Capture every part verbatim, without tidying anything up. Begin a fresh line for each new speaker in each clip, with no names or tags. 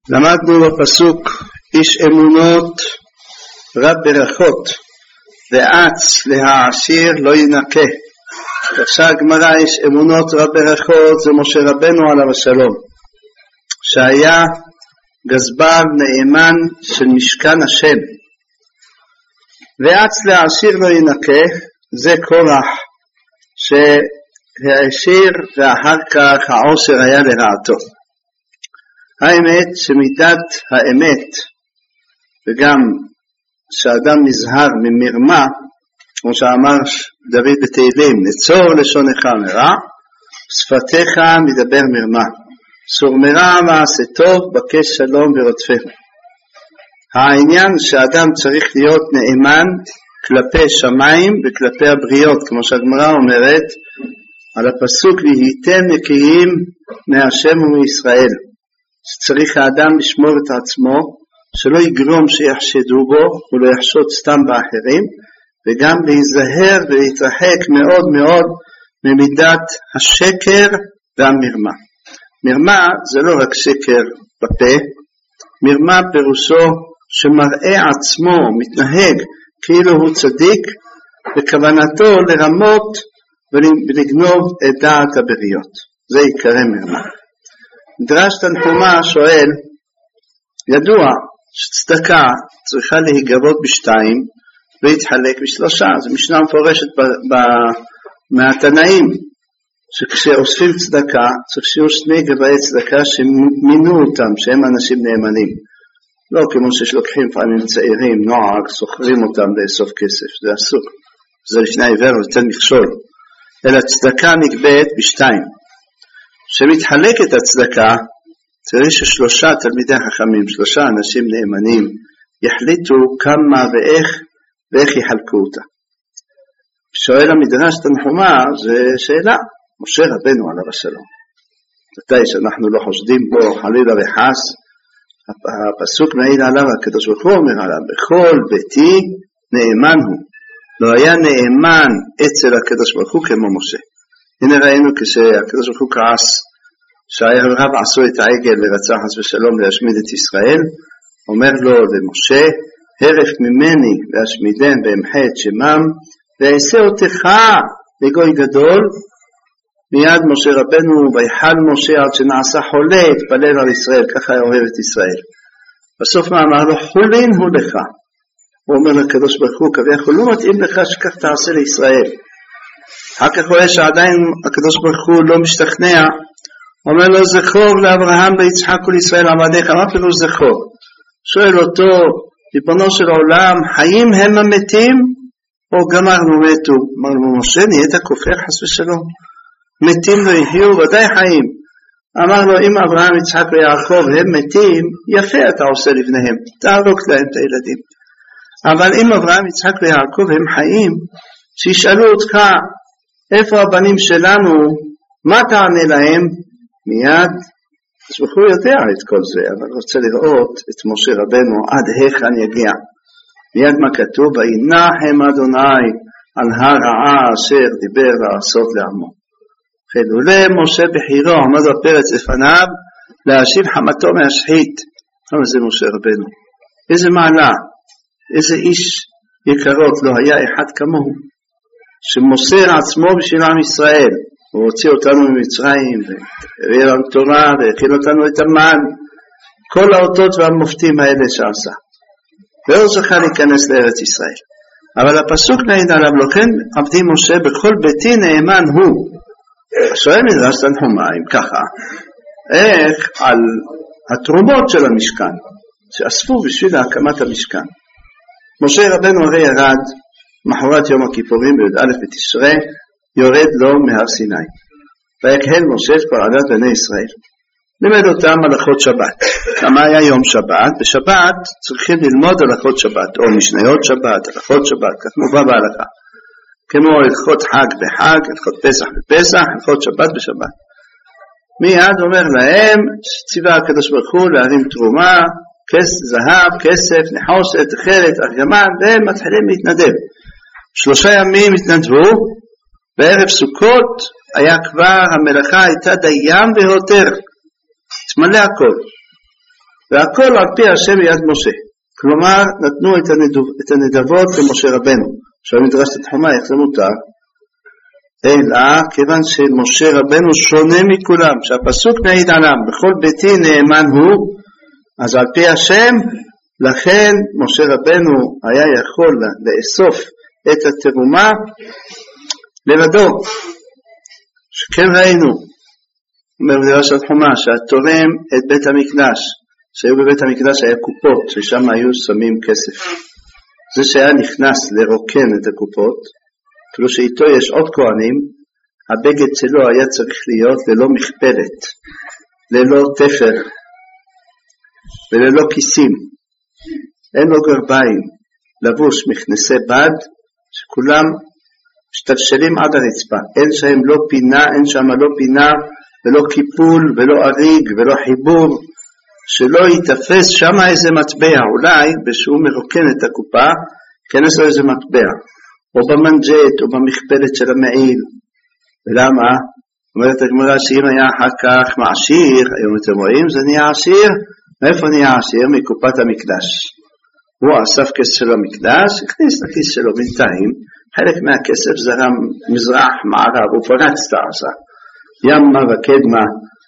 למדנו בפסוק איש אמונות רב ברכות ואץ להעשיר לא ינקה. עכשיו גמרא איש אמונות רב ברכות זה משה רבנו עליו השלום, שהיה גזבר נאמן של משכן השם. ואץ להעשיר לא ינקה זה קורח שהעשיר ואחר כך העושר היה לרעתו. האמת שמידת האמת וגם שאדם נזהר ממרמה, כמו שאמר דוד בתהילים, נצור לשונך מרע, שפתיך מדבר מרמה, סור מרע מעשה טוב, בקש שלום ורודפהו. העניין שאדם צריך להיות נאמן כלפי שמיים וכלפי הבריות, כמו שהגמרא אומרת על הפסוק והייתם נקיים מהשם ומישראל. צריך האדם לשמור את עצמו, שלא יגרום שיחשדו בו ולא יחשוד סתם באחרים, וגם להיזהר ולהתרחק מאוד מאוד ממידת השקר והמרמה. מרמה זה לא רק שקר בפה, מרמה פירושו שמראה עצמו מתנהג כאילו הוא צדיק, וכוונתו לרמות ולגנוב את דעת הבריות. זה עיקרי מרמה. מדרש תנחומא שואל, ידוע שצדקה צריכה להיגבות בשתיים ולהתחלק בשלושה. זו משנה מפורשת מהתנאים, שכשאוספים צדקה צריך שיהיו שני גבאי צדקה שמינו אותם, שהם אנשים נאמנים. לא כמו שלוקחים פעמים צעירים, נוער, סוחרים אותם לאסוף כסף, זה אסור, זה לפני העיוור ותן מכשול. אלא צדקה נגבית בשתיים. שמתחלקת הצדקה, צריך ששלושה תלמידי חכמים, שלושה אנשים נאמנים, יחליטו כמה ואיך, ואיך יחלקו אותה. שואל המדרש תנחומא, זה שאלה, משה רבנו עליו השלום. מתי שאנחנו לא חושדים בו, חלילה וחס, הפסוק מעיד עליו, הקדוש ברוך הוא אומר עליו, בכל ביתי נאמן הוא. לא היה נאמן אצל הקדוש ברוך הוא כמו משה. הנה ראינו כשהקדוש ברוך הוא כעס, שהערב עשו את העגל ורצה חס ושלום להשמיד את ישראל, אומר לו למשה, הרף ממני להשמידם ואמחה את שמם, ואעשה אותך לגוי גדול. מיד משה רבנו ויחל משה עד שנעשה חולה, התפלל על ישראל, ככה אוהב את ישראל. בסוף מה אמר לו? חולין הוא לך. הוא אומר לקדוש ברוך הוא, כביכול לא מתאים לך שכך תעשה לישראל. אחר כך רואה שעדיין הקדוש ברוך הוא לא משתכנע, אומר לו זכור לאברהם ויצחק ולישראל עבדיך. מה פירוש זכור? שואל אותו, ריבונו של עולם, חיים הם המתים או גמרנו מתו? אמר לו, משה נהיית כופר חס ושלום, מתים לא יחיו, ודאי חיים. אמר לו, אם אברהם יצחק ויעקב הם מתים, יפה אתה עושה לבניהם, תערוק להם את הילדים. אבל אם אברהם יצחק ויעקב הם חיים, שישאלו אותך איפה הבנים שלנו, מה תענה להם? מיד הוא יודע את כל זה, אבל רוצה לראות את משה רבנו עד היכן יגיע. מיד מה כתוב? וינחם אדוני על הרעה אשר דיבר לעשות לעמו. חילולי משה בחירו עמד בפרץ לפניו להשיב חמתו מהשחית. אבל זה משה רבנו, איזה מעלה, איזה איש יקרות, לא היה אחד כמוהו שמוסר עצמו בשביל עם ישראל. הוא הוציא אותנו ממצרים והביא לנו תורה והכין אותנו את המן, כל האותות והמופתים האלה שעשה, ולא זכה להיכנס לארץ ישראל. אבל הפסוק נעיד עליו, לא כן עבדי משה בכל ביתי נאמן הוא. שואל מדרש תנחומא, אם ככה, איך על התרומות של המשכן שאספו בשביל הקמת המשכן. משה רבנו הרי ירד מחרת יום הכיפורים בי"א בתשרי, יורד לו מהר סיני, ויקהל משה את כל עדת בני ישראל, לימד אותם הלכות שבת. כמה היה יום שבת? בשבת צריכים ללמוד הלכות שבת, או משניות שבת, הלכות שבת, כך מובא בהלכה, כמו הלכות חג בחג, הלכות פסח בפסח, הלכות שבת בשבת. מיד אומר להם, ציווה הקדוש ברוך הוא להרים תרומה, כסף, זהב, כסף, נחושת, תכלת, ארגמן, והם מתחילים להתנדב. שלושה ימים התנדבו, בערב סוכות היה כבר, המלאכה הייתה דיים והותר, תמלא הכל. והכל על פי השם ביד משה. כלומר, נתנו את, הנדב, את הנדבות למשה רבנו. עכשיו מדרש תנחומא, איך זה מותר? אלא, כיוון שמשה רבנו שונה מכולם, שהפסוק מעיד עליו, בכל ביתי נאמן הוא, אז על פי השם, לכן משה רבנו היה יכול לאסוף את התרומה לבדו. שכן ראינו, אומר מדרש תנחומא, שהתורם את בית המקדש, שהיו בבית המקדש היה קופות, ששם היו שמים כסף. זה שהיה נכנס לרוקן את הקופות, כאילו שאיתו יש עוד כהנים, הבגד שלו היה צריך להיות ללא מכפלת, ללא תפר, וללא כיסים. אין לו גרביים, לבוש מכנסי בד, שכולם משתלשלים עד הרצפה. אין שם לא פינה, אין שם לא פינה, ולא קיפול, ולא אריג, ולא חיבור, שלא יתפס שם איזה מטבע. אולי בשביל מרוקן את הקופה, כנס לו איזה מטבע, או במנג'ט, או במכפלת של המעיל. ולמה? אומרת הגמרא שאם היה אחר כך מעשיר, היום אתם רואים, זה נהיה עשיר. מאיפה נהיה עשיר? מקופת המקדש. הוא אסף כסף של המקדש, הכניס לכיס שלו בינתיים, חלק מהכסף זרם מזרח, מערב, הוא פרץ את העשה. ימה וקדמה.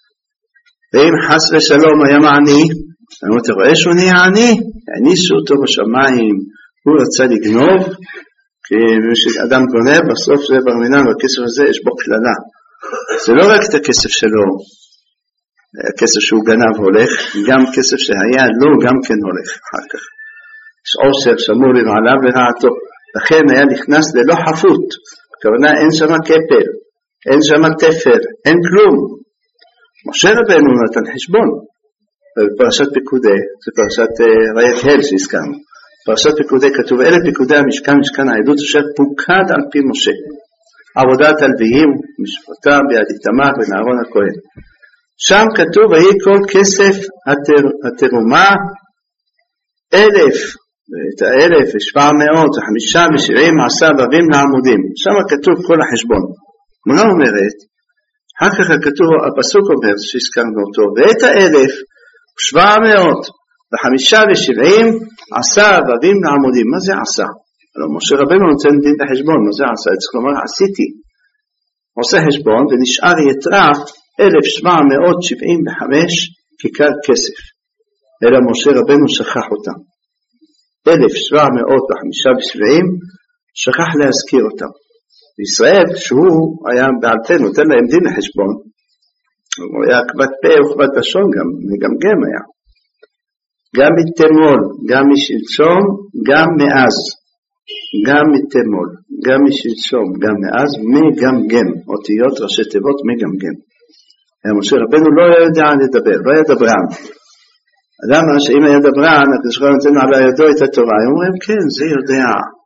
ואם חס ושלום היה מעני, אתה רואה שהוא נהיה עני? העניסו אותו בשמיים, הוא רצה לגנוב, כי אדם גונב, בסוף זה ברמינן, והכסף הזה יש בו כללה. זה לא רק את הכסף שלו, הכסף שהוא גנב הולך, גם כסף שהיה לו גם כן הולך אחר כך. יש עושר שמור לרעליו לרעתו, לכן היה נכנס ללא חפות, הכוונה אין שם כפל, אין שם תפר, אין כלום. משה רבנו נתן חשבון, בפרשת פיקודי, זה פרשת ראיית הל שהזכרנו, פרשת פיקודי כתוב, אלה פיקודי המשכן, משכן העדות, אשר פוקד על פי משה, עבודת הלוויים, משפטם ביד איתמר ונהרון הכהן. שם כתוב, ויהי כל כסף התר, התרומה, אלף, את האלף, שבע מאות, חמישה ושבעים, עשה בבים לעמודים. שם כתוב כל החשבון. מה אומרת? אחר כך כתוב, הפסוק אומר, שהזכרנו אותו, ואת האלף, שבע מאות, וחמישה ושבעים, עשה בבים לעמודים. מה זה עשה? משה רבנו נותן דין לחשבון, מה זה עשה? צריך לומר, עשיתי. עושה חשבון, ונשאר יתרה, אלף שבע מאות שבעים וחמש כיכר כסף. אלא משה רבנו שכח אותם. אלף שבע מאות וחמישה ושבעים שכח להזכיר אותם. בישראל, כשהוא היה בעל פה, נותן להם דין לחשבון, הוא היה כבד פה וכבד לשון, גם מגמגם היה. גם מתמול, גם משלשום, גם מאז. גם מתמול, גם משלשום, גם מאז, מגמגם. אותיות ראשי תיבות מגמגם. משה רבנו לא יודע לדבר, לא היה דברן. למה שאם היה דברן, הקדוש ברוך הוא נותן על ידו את התורה, הם אומרים כן, זה יודע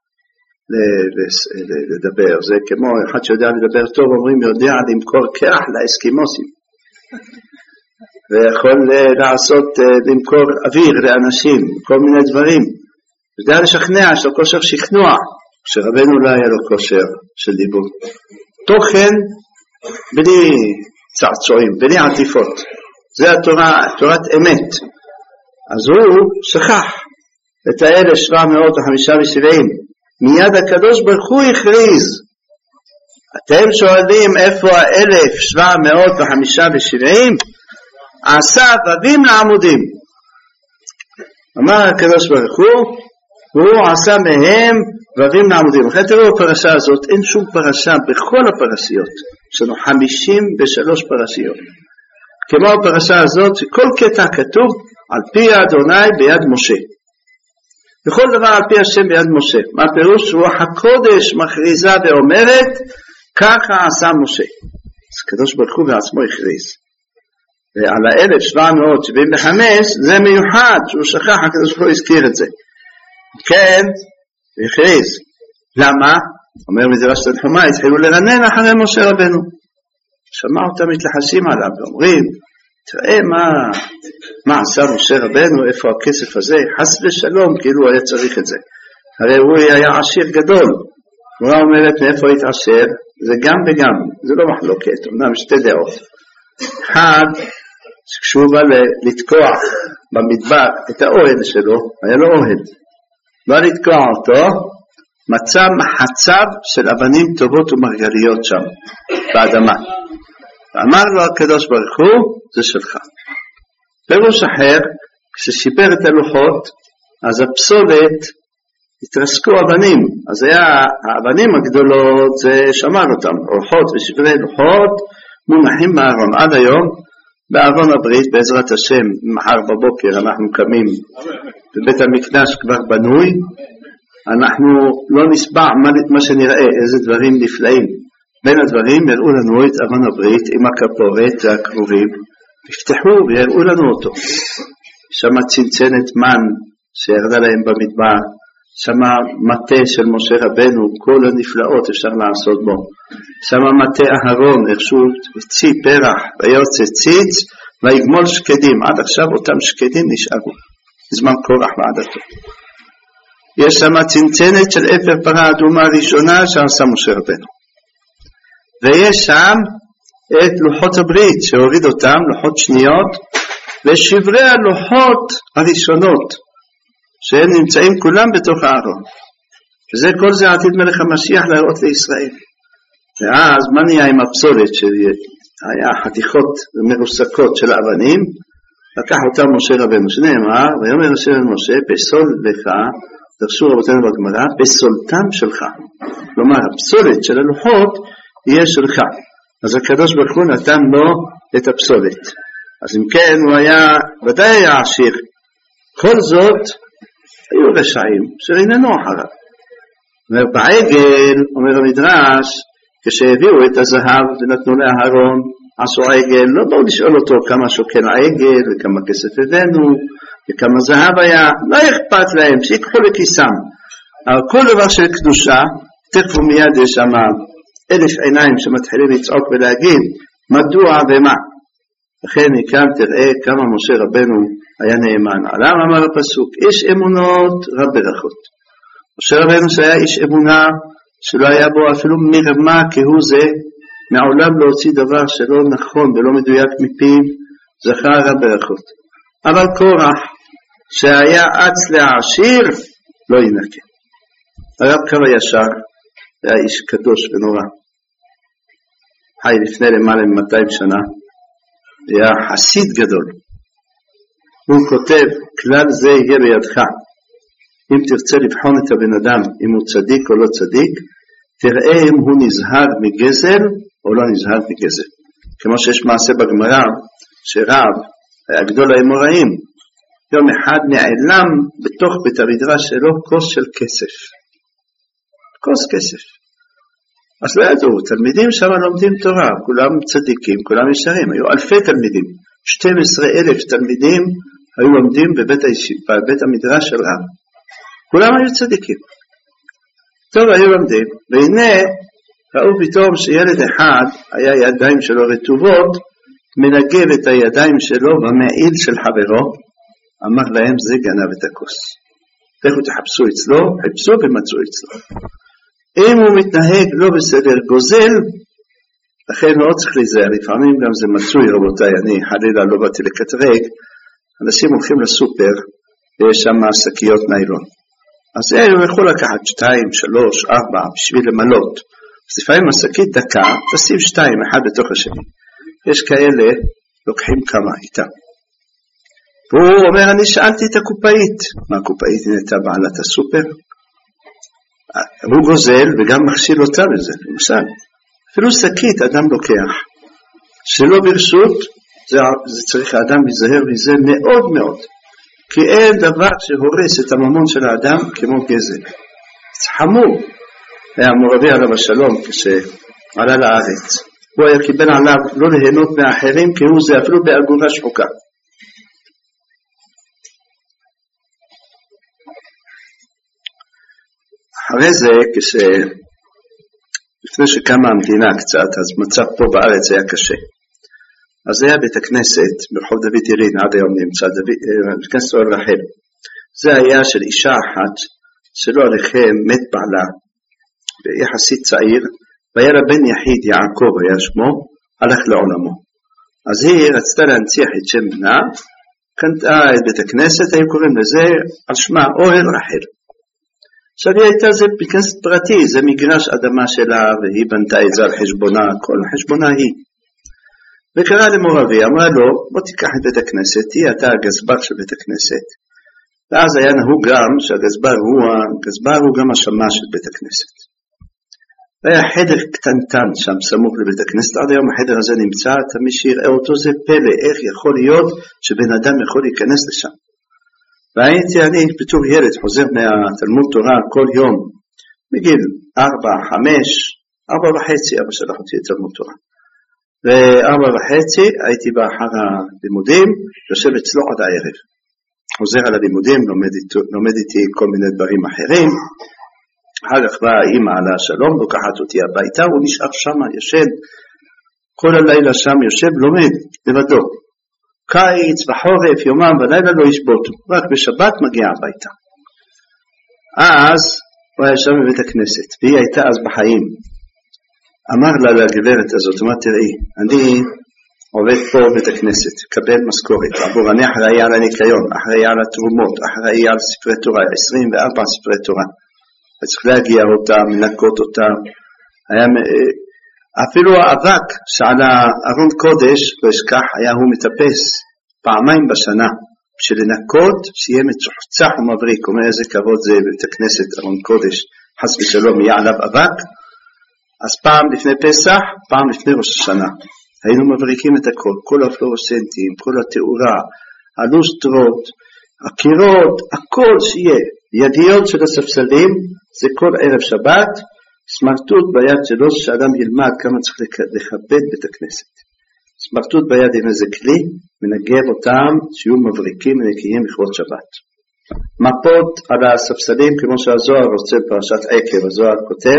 לדבר, זה כמו אחד שיודע לדבר טוב, אומרים יודע למכור קרח לאסקימוסים, ויכול לעשות, למכור אוויר לאנשים, כל מיני דברים, יודע לשכנע, יש לו כושר שכנוע, שרבנו לא היה לו כושר של דיבור. תוכן בלי צעצועים, בלי עטיפות, זה התורה, תורת אמת. אז הוא שכח את האלף שבע מאות וחמישה ושבעים, מיד הקדוש ברוך הוא הכריז. אתם שואלים איפה האלף שבע מאות וחמישה ושבעים? עשה בבים לעמודים. אמר הקדוש ברוך הוא, הוא עשה מהם בבים לעמודים. אחרי תראו בפרשה הזאת, אין שום פרשה בכל הפרשיות, יש לנו חמישים ושלוש פרשיות. כמו הפרשה הזאת, כל קטע כתוב על פי אדוני ביד משה. בכל דבר על פי השם ביד משה. מה פירוש? רוח הקודש מכריזה ואומרת, ככה עשה משה. אז הקדוש ברוך הוא בעצמו הכריז. ועל ה-אלף שבע מאות שבעים וחמש זה מיוחד, שהוא שכח, הקדוש ברוך הוא הזכיר את זה. כן, הכריז. למה? אומר מדרש תנחומא, התחילו לרנן אחרי משה רבנו. שמע אותם מתלחשים עליו ואומרים, תראה מה, מה עשה משה רבנו, איפה הכסף הזה, חס ושלום, כאילו הוא היה צריך את זה. הרי הוא היה עשיר גדול. הוא אומרת, מאיפה התעשר? זה גם וגם, זה לא מחלוקת, אמנם שתי דעות. אחד, כשהוא בא לתקוע במדבר את האוהל שלו, היה לו אוהל, לא לתקוע אותו, מצא מחצב של אבנים טובות ומרגליות שם, באדמה. ואמר לו הקדוש ברוך הוא, זה שלך. פירוש אחר, כששיפר את הלוחות, אז הפסולת התרסקו אבנים, אז היה האבנים הגדולות, זה שמר אותם, לוחות ושברי לוחות, מונחים בארון. עד היום, בארון הברית, בעזרת השם, מחר בבוקר אנחנו קמים, בבית המקדש כבר בנוי, אנחנו לא נסבע מה, מה שנראה, איזה דברים נפלאים. בין הדברים יראו לנו את ארון הברית עם הכפורת והקרובים, יפתחו ויראו לנו אותו. שם צנצנת מן שירדה להם במדבר, שם מטה של משה רבנו, כל הנפלאות אפשר לעשות בו. שם מטה אהרון, איכשהו הציא פרח ויוצא ציץ ויגמול שקדים. עד עכשיו אותם שקדים נשארו, בזמן קורח ועדתו. יש שם צנצנת של אפר פרה אדומה ראשונה שעשה משה רבנו. ויש שם את לוחות הברית שהוריד אותם, לוחות שניות, ושברי הלוחות הראשונות, שהם נמצאים כולם בתוך הארון. וזה כל זה עתיד מלך המשיח להראות לישראל. ואז מה נהיה עם הפסולת שהיה חתיכות מרוסקות של האבנים, לקח אותם משה רבנו, שנאמר, ויאמר השם אל משה, פסול לך, דרשו רבותינו בגמרא, פסולתם שלך. כלומר, הפסולת של הלוחות יהיה שלך. אז הקדוש ברוך הוא נתן לו את הפסולת. אז אם כן, הוא היה, ודאי היה עשיר. כל זאת, היו רשעים, שראיננו אחריו. אומר, בעגל, אומר המדרש, כשהביאו את הזהב ונתנו לאהרון, עשו עגל, לא באו לשאול אותו כמה שוקל העגל, וכמה כסף הבאנו, וכמה זהב היה, לא אכפת להם, שיקחו לכיסם. אבל כל דבר של קדושה, תכף ומיד יש שם אלף עיניים שמתחילים לצעוק ולהגיד, מדוע ומה. לכן מכאן תראה כמה משה רבנו היה נאמן. עליו אמר הפסוק, איש אמונות רב ברכות. משה רבנו שהיה איש אמונה, שלא היה בו אפילו מרמה כהוא זה, מעולם להוציא דבר שלא נכון ולא מדויק מפיו, זכה רב ברכות. אבל קורח, שהיה אץ לעשיר, לא ינקה. הרב קרא ישר, היה איש קדוש ונורא. חי לפני למעלה מאתיים שנה, היה חסיד גדול. הוא כותב, כלל זה יהיה בידך. אם תרצה לבחון את הבן אדם, אם הוא צדיק או לא צדיק, תראה אם הוא נזהר מגזל או לא נזהר מגזל. כמו שיש מעשה בגמרא, שרב היה גדול האמוראים, יום אחד נעלם בתוך בית המדרש שלו כוס של כסף. כוס כסף. אז לא ידעו, תלמידים שם לומדים תורה, כולם צדיקים, כולם ישרים, היו אלפי תלמידים, שנים עשר אלף תלמידים היו לומדים בבית, הישיבה, בבית המדרש של רב. כולם היו צדיקים. טוב, היו לומדים, והנה ראו פתאום שילד אחד, היה ידיים שלו רטובות, מנגב את הידיים שלו במעיל של חברו, אמר להם זה גנב את הכוס. תכף תחפשו אצלו, חפשו ומצאו אצלו. אם הוא מתנהג לא בסדר גוזל, לכן לא צריך להיזהר, לפעמים גם זה מצוי רבותיי, אני חלילה לא באתי לקטרג, אנשים הולכים לסופר, ויש שם שקיות ניילון. אז הם יכולים לקחת שתיים, שלוש, ארבע, בשביל למלות. אז לפעמים השקית דקה, תשים שתיים, אחד בתוך השני. יש כאלה, לוקחים כמה איתם. והוא אומר, אני שאלתי את הקופאית. מה הקופאית נהייתה בעלת הסופר? הוא גוזל וגם מכשיל אותה בזה. למשל, אפילו שקית אדם לוקח. שלא ברשות, זה, זה צריך האדם להיזהר מזה מאוד מאוד. כי אין דבר שהורס את הממון של האדם כמו גזל. זה חמור. היה מורבי עליו השלום כשעלה לארץ. הוא היה קיבל עליו לא ליהנות מאחרים כי הוא זה אפילו באגורה שחוקה. אחרי זה, לפני שקמה המדינה קצת, אז מצב פה בארץ היה קשה. אז זה היה בית הכנסת ברחוב דוד ירין, עד היום נמצא, בית הכנסת אור רחל. זה היה של אישה אחת, שלא עליכם מת בעלה, יחסית צעיר, והיה לה בן יחיד יעקב, היה שמו, הלך לעולמו. אז היא רצתה להנציח את שם בנה, קנתה את בית הכנסת, היו קוראים לזה על שמה אוהל רחל. עכשיו היא הייתה, זה בכנסת פרטי, זה מגרש אדמה שלה, והיא בנתה את זה על חשבונה, כל חשבונה היא. וקרא למורבי, אמרה לו, בוא תיקח את בית הכנסת, היא אתה הגזבר של בית הכנסת. ואז היה נהוג גם שהגזבר הוא, הגזבר הוא גם השמה של בית הכנסת. היה חדר קטנטן שם סמוך לבית הכנסת, עד היום החדר הזה נמצא, מי שיראה אותו זה פלא, איך יכול להיות שבן אדם יכול להיכנס לשם. והייתי אני בתור ילד חוזר מהתלמוד תורה כל יום, בגיל ארבע, חמש, ארבע וחצי, אבא שלח אותי לתלמוד תורה. וארבע וחצי הייתי באחר הלימודים, יושב אצלו עד הערב. חוזר על הלימודים, לומד, לומד איתי כל מיני דברים אחרים, אחר כך באה אמא על השלום, לוקחת אותי הביתה, הוא נשאר שם, ישן, כל הלילה שם יושב, לומד, לבדו. קיץ, בחורף, יומם, בלילה לא ישבוט, רק בשבת מגיע הביתה. אז הוא היה שם בבית הכנסת, והיא הייתה אז בחיים. אמר לה לגברת הזאת, אמר תראי, אני עובד פה בבית הכנסת, קבל משכורת, עבור אני אחראי על הניקיון, אחראי על התרומות, אחראי על ספרי תורה, עשרים וארבע ספרי תורה. וצריך להגיע אותם, לנקות אותם. היה, אפילו האבק שעל הארון קודש, לא אשכח, היה הוא מטפס פעמיים בשנה, בשביל לנקות, שיהיה מצוחצח ומבריק. אומר איזה כבוד זה בבית הכנסת, ארון קודש, חס ושלום, יהיה עליו אבק. אז פעם לפני פסח, פעם לפני ראש השנה. היינו מבריקים את הכל, כל הפלורסנטים, כל התאורה, הלוסטרות, הקירות, הכל שיהיה. ידיעות של הספסלים, זה כל ערב שבת, סמרטוט ביד שלו, שאדם ילמד כמה צריך לכבד בית הכנסת. סמרטוט ביד עם איזה כלי, מנגב אותם, שיהיו מבריקים ונקיים לכבוד שבת. מפות על הספסלים, כמו שהזוהר רוצה פרשת עקב, הזוהר כותב,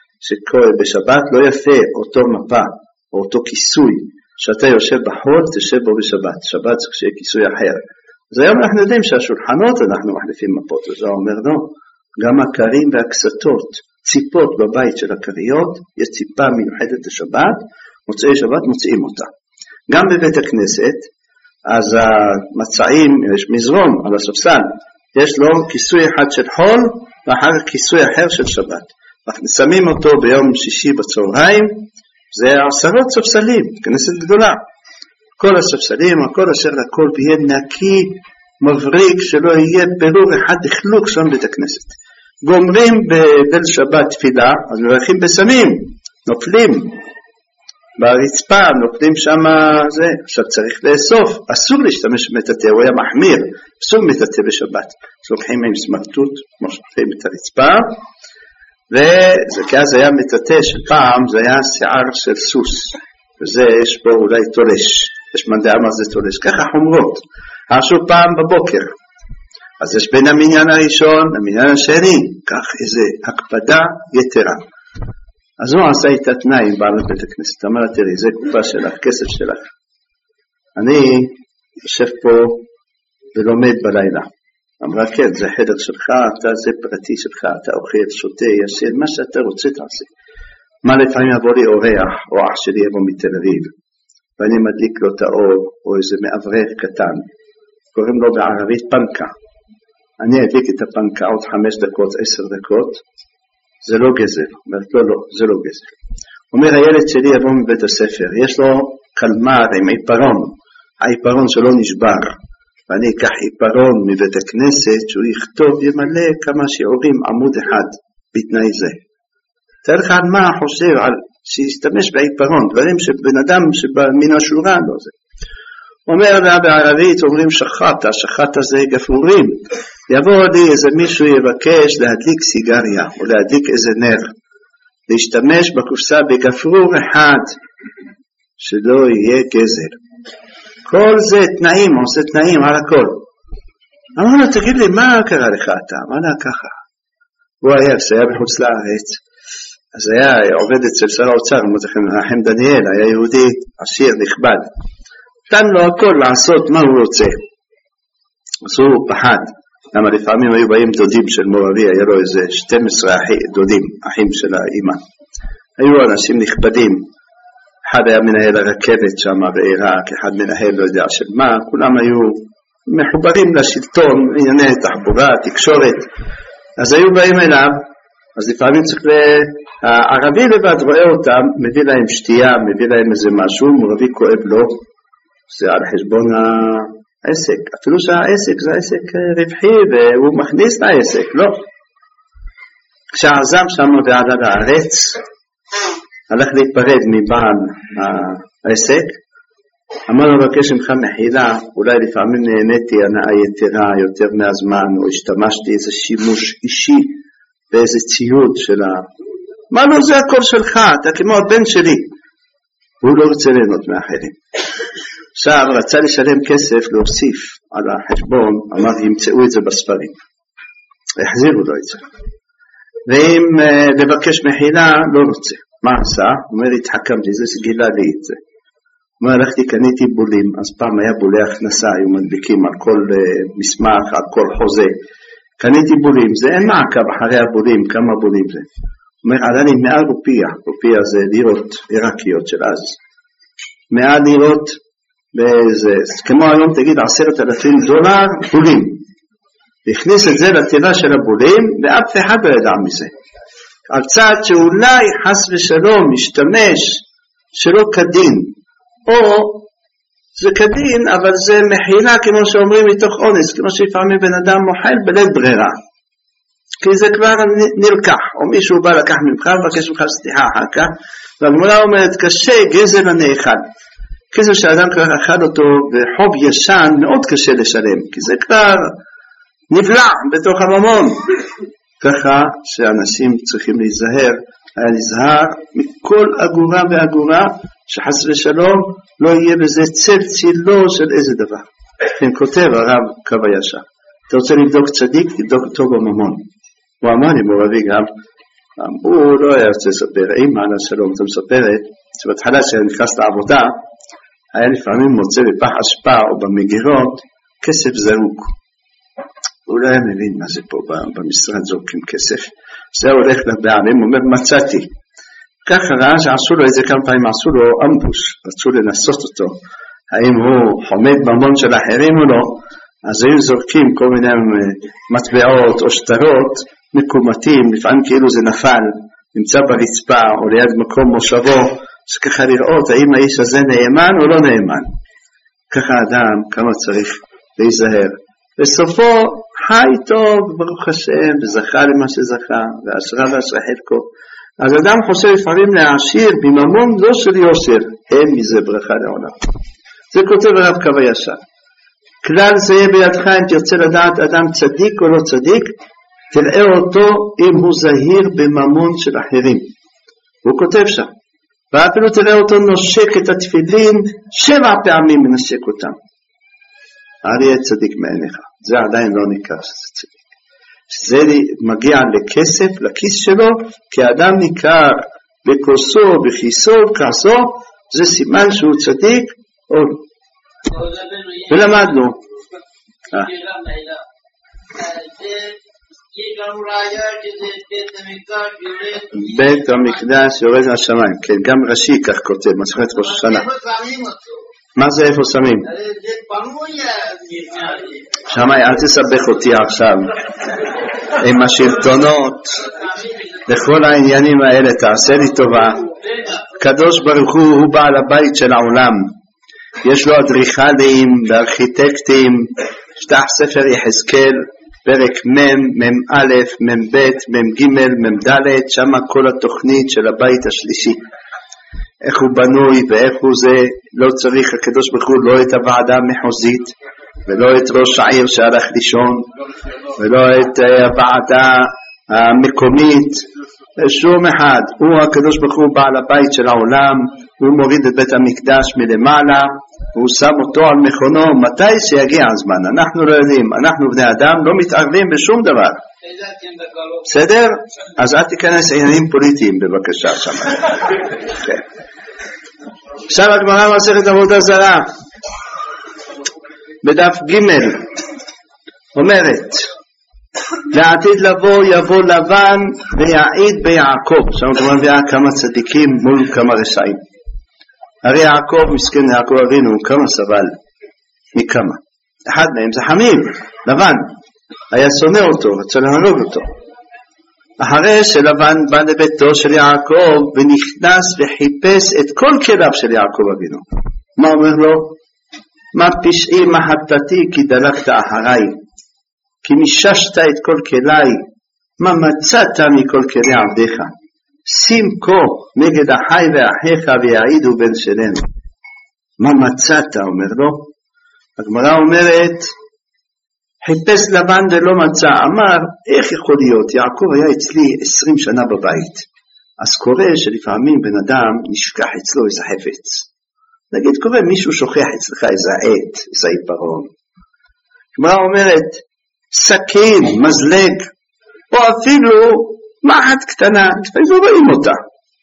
שבשבת לא יפה אותו מפה, או אותו כיסוי, שאתה יושב בחול, תשב בו בשבת. שבת צריך שיהיה כיסוי אחר. אז היום אנחנו יודעים שהשולחנות אנחנו מחליפים מפות, וזה אומר לא, גם הקרים והקסתות, ציפות בבית של הקריות, יש ציפה מיוחדת לשבת, מוצאי שבת מוצאים אותה. גם בבית הכנסת, אז המצעים, יש מזרום על הספסל, יש לו כיסוי אחד של חול, ואחר כיסוי אחר של שבת. אנחנו שמים אותו ביום שישי בצהריים, זה עשרות ספסלים, כנסת גדולה. כל הספסלים, הכל אשר לכל יהיה נקי, מבריק, שלא יהיה ברור אחד דחלוק שם בית הכנסת. גומרים בליל שבת תפילה, אז מברכים בסמים, נופלים ברצפה, נופלים שם זה. עכשיו צריך לאסוף, אסור להשתמש במטאטא, הוא היה מחמיר, אסור מטאטא בשבת. אז לוקחים עם סמרטוט, מושכים את הרצפה, וזה כאז היה מטאטא שפעם זה היה שיער של סוס, וזה יש פה אולי תולש, יש מנדעה מה זה תולש, ככה חומרות, עכשיו פעם בבוקר, אז יש בין המניין הראשון למניין השני, כך איזה הקפדה יתרה. אז הוא עשה איתה תנאי עם בעלת בית הכנסת, אמרה תראי, זה קופה שלך, כסף שלך, אני יושב פה ולומד בלילה. אמרה כן, זה חדר שלך, אתה זה פרטי שלך, אתה אוכל, שותה, ישן, מה שאתה רוצה תעשה. מה לפעמים יבוא לי אורח, או אח שלי יבוא מתל אביב, ואני מדליק לו את האור, או איזה מאוורר קטן, קוראים לו בערבית פנקה. אני אדליק את הפנקה עוד חמש דקות, עשר דקות, זה לא גזל. אומרת לא, לא, זה לא גזל. אומר, הילד שלי יבוא מבית הספר, יש לו קלמר עם עיפרון, העיפרון שלו נשבר, ואני אקח עיפרון מבית הכנסת, שהוא יכתוב, ימלא כמה שיעורים עמוד אחד, בתנאי זה. תאר לך על מה חושב, על שישתמש בעיפרון, דברים שבן אדם שמן השורה לא זה. אומר לה בערבית, אומרים שחט, השחט הזה גפרורים, יבוא לי איזה מישהו יבקש להדליק סיגריה, או להדליק איזה נר, להשתמש בקופסה בגפרור אחד, שלא יהיה גזל. כל זה תנאים, עושה תנאים על הכל. אמר לו, תגיד לי, מה קרה לך אתה? מה לה ככה? הוא היה, שהיה בחוץ לארץ, אז היה עובד אצל שר האוצר, מנחם דניאל, היה יהודי עשיר, נכבד. נתן לו הכל לעשות מה הוא רוצה. אז הוא פחד, למה לפעמים היו באים דודים של מורבי, היה לו איזה שתים עשרה דודים, אחים של האמא. היו אנשים נכבדים, אחד היה מנהל הרכבת שם בעיראק, אחד מנהל לא יודע של מה, כולם היו מחוברים לשלטון, ענייני תחבורה, תקשורת, אז היו באים אליו, אז לפעמים צריך, הערבי לבד רואה אותם, מביא להם שתייה, מביא להם איזה משהו, מרבי כואב לו, זה על חשבון העסק, אפילו שהעסק זה עסק רווחי, והוא מכניס לעסק, לא. כשהעזם שם ועלה לארץ, הלך להתפרד מבעל העסק, אמר לו בקש ממך מחילה, אולי לפעמים נהניתי הנאה יתרה יותר מהזמן, או השתמשתי איזה שימוש אישי, באיזה ציוד שלה. מה לא זה הכל שלך, אתה כמו הבן שלי. הוא לא רוצה ליהנות מאחרים. עכשיו רצה לשלם כסף להוסיף על החשבון, אמר ימצאו את זה בספרים. החזירו לו את זה. ואם uh, לבקש מחילה, לא רוצה. מה עשה? הוא אומר, התחכמתי, זה גילה לי את זה. הוא אומר, הלכתי, קניתי בולים, אז פעם היה בולי הכנסה, היו מדביקים על כל uh, מסמך, על כל חוזה. קניתי בולים, זה אין מעקב אחרי הבולים, כמה בולים זה. הוא אומר, עלה לי מאה רופיה, רופיה זה לירות עיראקיות של אז. מאה לירות, באיזה, כמו היום תגיד עשרת אלפים דולר, בולים. הכניס את זה לתיבה של הבולים, ואף אחד לא ידע מזה. על צד שאולי חס ושלום משתמש שלא כדין, או זה כדין, אבל זה מחילה כמו שאומרים מתוך אונס, כמו שלפעמים בן אדם מוחל בלית ברירה. כי זה כבר נלקח, או מישהו בא לקח ממך, ובקש ממך סליחה אחר כך, והגמרא אומרת, קשה גזל הנאכל. כסף שאדם כבר אכל אותו בחוב ישן, מאוד קשה לשלם, כי זה כבר נבלע בתוך הממון. ככה שאנשים צריכים להיזהר, היה נזהר מכל אגורה ואגורה, שחס ושלום לא יהיה בזה צל צילו של איזה דבר. כן, כותב הרב קו הישר, אתה רוצה לבדוק צדיק, תבדוק אותו בממון. הוא אמר לי, מורבי גם, הוא לא היה רוצה לספר, אמא על השלום, אתה מספרת, שבהתחלה שנכנס לעבודה, היה לפעמים מוצא בפח אשפה או במגירות, כסף זרוק. הוא לא היה מבין מה זה פה במשרד זורקים כסף. זה הולך לבעלים, הוא אומר, מצאתי. ככה ראה שעשו לו איזה כמה פעמים, עשו לו אמבוש, רצו לנסות אותו, האם הוא חומד במון של אחרים או לא, אז היו זורקים כל מיני מטבעות או שטרות מקומתים, לפעמים כאילו זה נפל, נמצא ברצפה או ליד מקום מושבו, אז ככה לראות האם האיש הזה נאמן או לא נאמן. ככה אדם כמה צריך להיזהר. בסופו חי טוב, ברוך השם, וזכה למה שזכה, ואשרה ואשרה חלקו. אז אדם חושב לפעמים להעשיר בממון לא של יושר, אין מזה ברכה לעולם. זה כותב הרב קו הישר. כלל זה יהיה בידך אם תרצה לדעת אדם צדיק או לא צדיק, תראה אותו אם הוא זהיר בממון של אחרים. הוא כותב שם. ואפילו תראה אותו נושק את התפילין, שבע פעמים מנשק אותם. אריה צדיק מעיניך. זה עדיין לא ניכר שזה צדיק. שזה מגיע לכסף, לכיס שלו, כי האדם ניכר בכוסו, בכיסו, בכעסו, זה סימן שהוא צדיק או לא. ולמדנו. בית המקדש יורד מהשמיים, כן, גם רש"י כך כותב, מסכת ראש השנה. מה זה איפה שמים? שמאי, אל תסבך אותי עכשיו עם השלטונות לכל העניינים האלה, תעשה לי טובה. קדוש ברוך הוא הוא בעל הבית של העולם, יש לו אדריכלים וארכיטקטים. שטח ספר יחזקאל פרק מ', מ' א', מ' ב', מ' ג', מ' ד', שמה כל התוכנית של הבית השלישי, איך הוא בנוי ואיך הוא זה. לא צריך הקדוש ברוך הוא לא את הוועדה המחוזית ולא את ראש העיר שהלך לישון ולא את הוועדה המקומית, שום אחד. הוא הקדוש ברוך הוא בעל הבית של העולם, הוא מוריד את בית המקדש מלמעלה, הוא שם אותו על מכונו מתי שיגיע הזמן, אנחנו לא יודעים, אנחנו בני אדם לא מתערבים בשום דבר. בסדר? אז אל תיכנס עניינים פוליטיים בבקשה שם. עכשיו הגמרא מסכת עבודה זרה בדף ג' אומרת, לעתיד לבוא יבוא לבן ויעיד ביעקב. עכשיו אנחנו מביאה כמה צדיקים מול כמה רשעים. הרי יעקב, מסכן יעקב אבינו, כמה סבל מכמה. אחד מהם זה חמים, לבן, היה שונא אותו, רצה להרוג אותו. אחרי שלבן בא לביתו של יעקב ונכנס וחיפש את כל כליו של יעקב אבינו. מה אומר לו? מה פשעי מה חטאתי כי דלקת אחריי, כי מיששת את כל כליי, מה מצאת מכל כלי עבדיך, שים כה נגד אחי ואחיך ויעידו בין שנינו. מה מצאת? אומר לו. הגמרא אומרת חיפש לבן ולא מצא. אמר איך יכול להיות, יעקב היה אצלי עשרים שנה בבית, אז קורה שלפעמים בן אדם נשכח אצלו איזה חפץ, נגיד קורה מישהו שוכח אצלך איזה עט, איזה עיפרון. הגמרא אומרת סכין, מזלג, או אפילו מחט קטנה, לפעמים לא רואים אותה.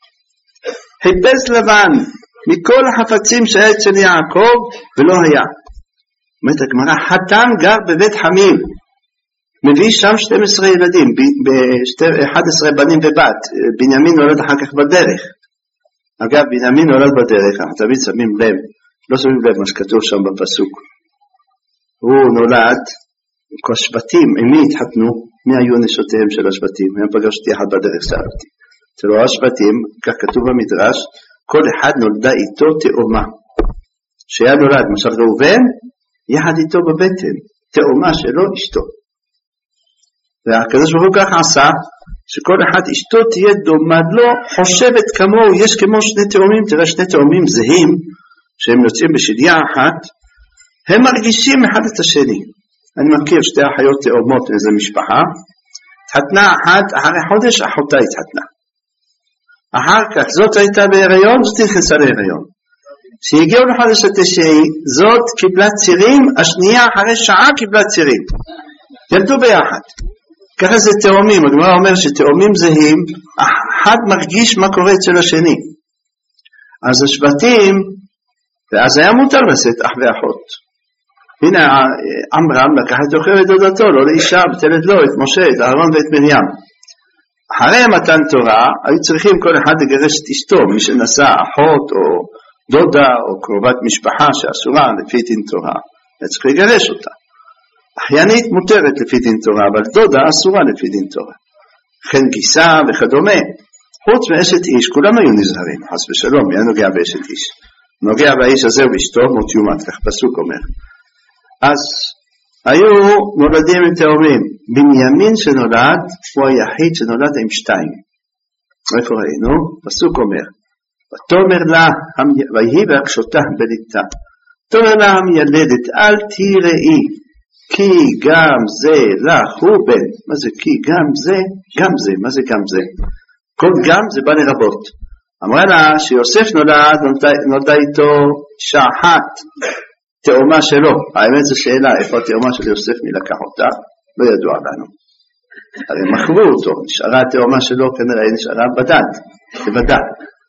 חיפש לבן מכל החפצים שהיה אצל יעקב ולא היה. אומרת הגמרא, חתן גר בבית חמים, מביא שם שנים עשר ילדים, ב-אחד עשר בנים ובת. בנימין נולד אחר כך בדרך. אגב, בנימין נולד בדרך, אנחנו תמיד שמים לב, לא שמים לב מה שכתוב שם בפסוק. הוא נולד, כל השבטים, עם מי התחתנו? מי היו נשותיהם של השבטים? הם פגשתי אחד בדרך שאלתי. תראו, השבטים, כך כתוב במדרש, כל אחד נולדה איתו תאומה. שהיה נולד, למשל ראובן, יחד איתו בבטן, תאומה שלו אשתו. והקדוש ברוך הוא כך עשה, שכל אחד אשתו תהיה דומה לו, חושבת כמוהו. יש כמו שני תאומים, תראה שני תאומים זהים, שהם יוצאים בשדיה אחת, הם מרגישים אחד את השני. אני מכיר שתי אחיות תאומות מאיזה משפחה, התחתנה אחת, אחרי חודש אחותה התחתנה. אחר כך זאת הייתה בהיריון, זאת נכנסה להיריון. כשהגיעו לחודש התשיעי, זאת קיבלה צירים, השנייה אחרי שעה קיבלה צירים. ילדו ביחד. ככה זה תאומים, הגמרא אומר שתאומים זהים, אחד מרגיש מה קורה אצל השני. אז השבטים, ואז היה מותר לשאת אח ואחות. הנה עמרם לקח את יוכבד דודתו, לא לאישה, בתלת לו את משה, את אהרון ואת מרים. אחרי מתן תורה, היו צריכים כל אחד לגרש את אשתו, מי שנשא אחות או דודה או קרובת משפחה שאסורה לפי דין תורה, צריך לגרש אותה. אחיינית מותרת לפי דין תורה, אבל דודה אסורה לפי דין תורה. לכן גיסה וכדומה. חוץ מאשת איש, כולם היו נזהרים, חס ושלום, היה נוגע באשת איש. נוגע באיש הזה ואשתו, מות יומת, כך פסוק אומר. אז היו נולדים עם תאומים. בנימין שנולד, הוא היחיד שנולד עם שתיים. איפה ראינו? פסוק אומר, ותאמר לה, ויהי בהקשותה בליטה, תאמר לה המילדת, אל תיראי, כי גם זה לך הוא בן. מה זה כי גם זה? גם זה, מה זה גם זה? כל גם זה בא לרבות. אמרה לה שיוסף נולד, נולדה איתו שאחת, תאומה שלו. האמת זו שאלה, איפה התאומה של יוסף מי לקח אותה? לא ידוע לנו. הרי מחרו אותו, נשארה התאומה שלו, כנראה נשארה בדד, בבדד.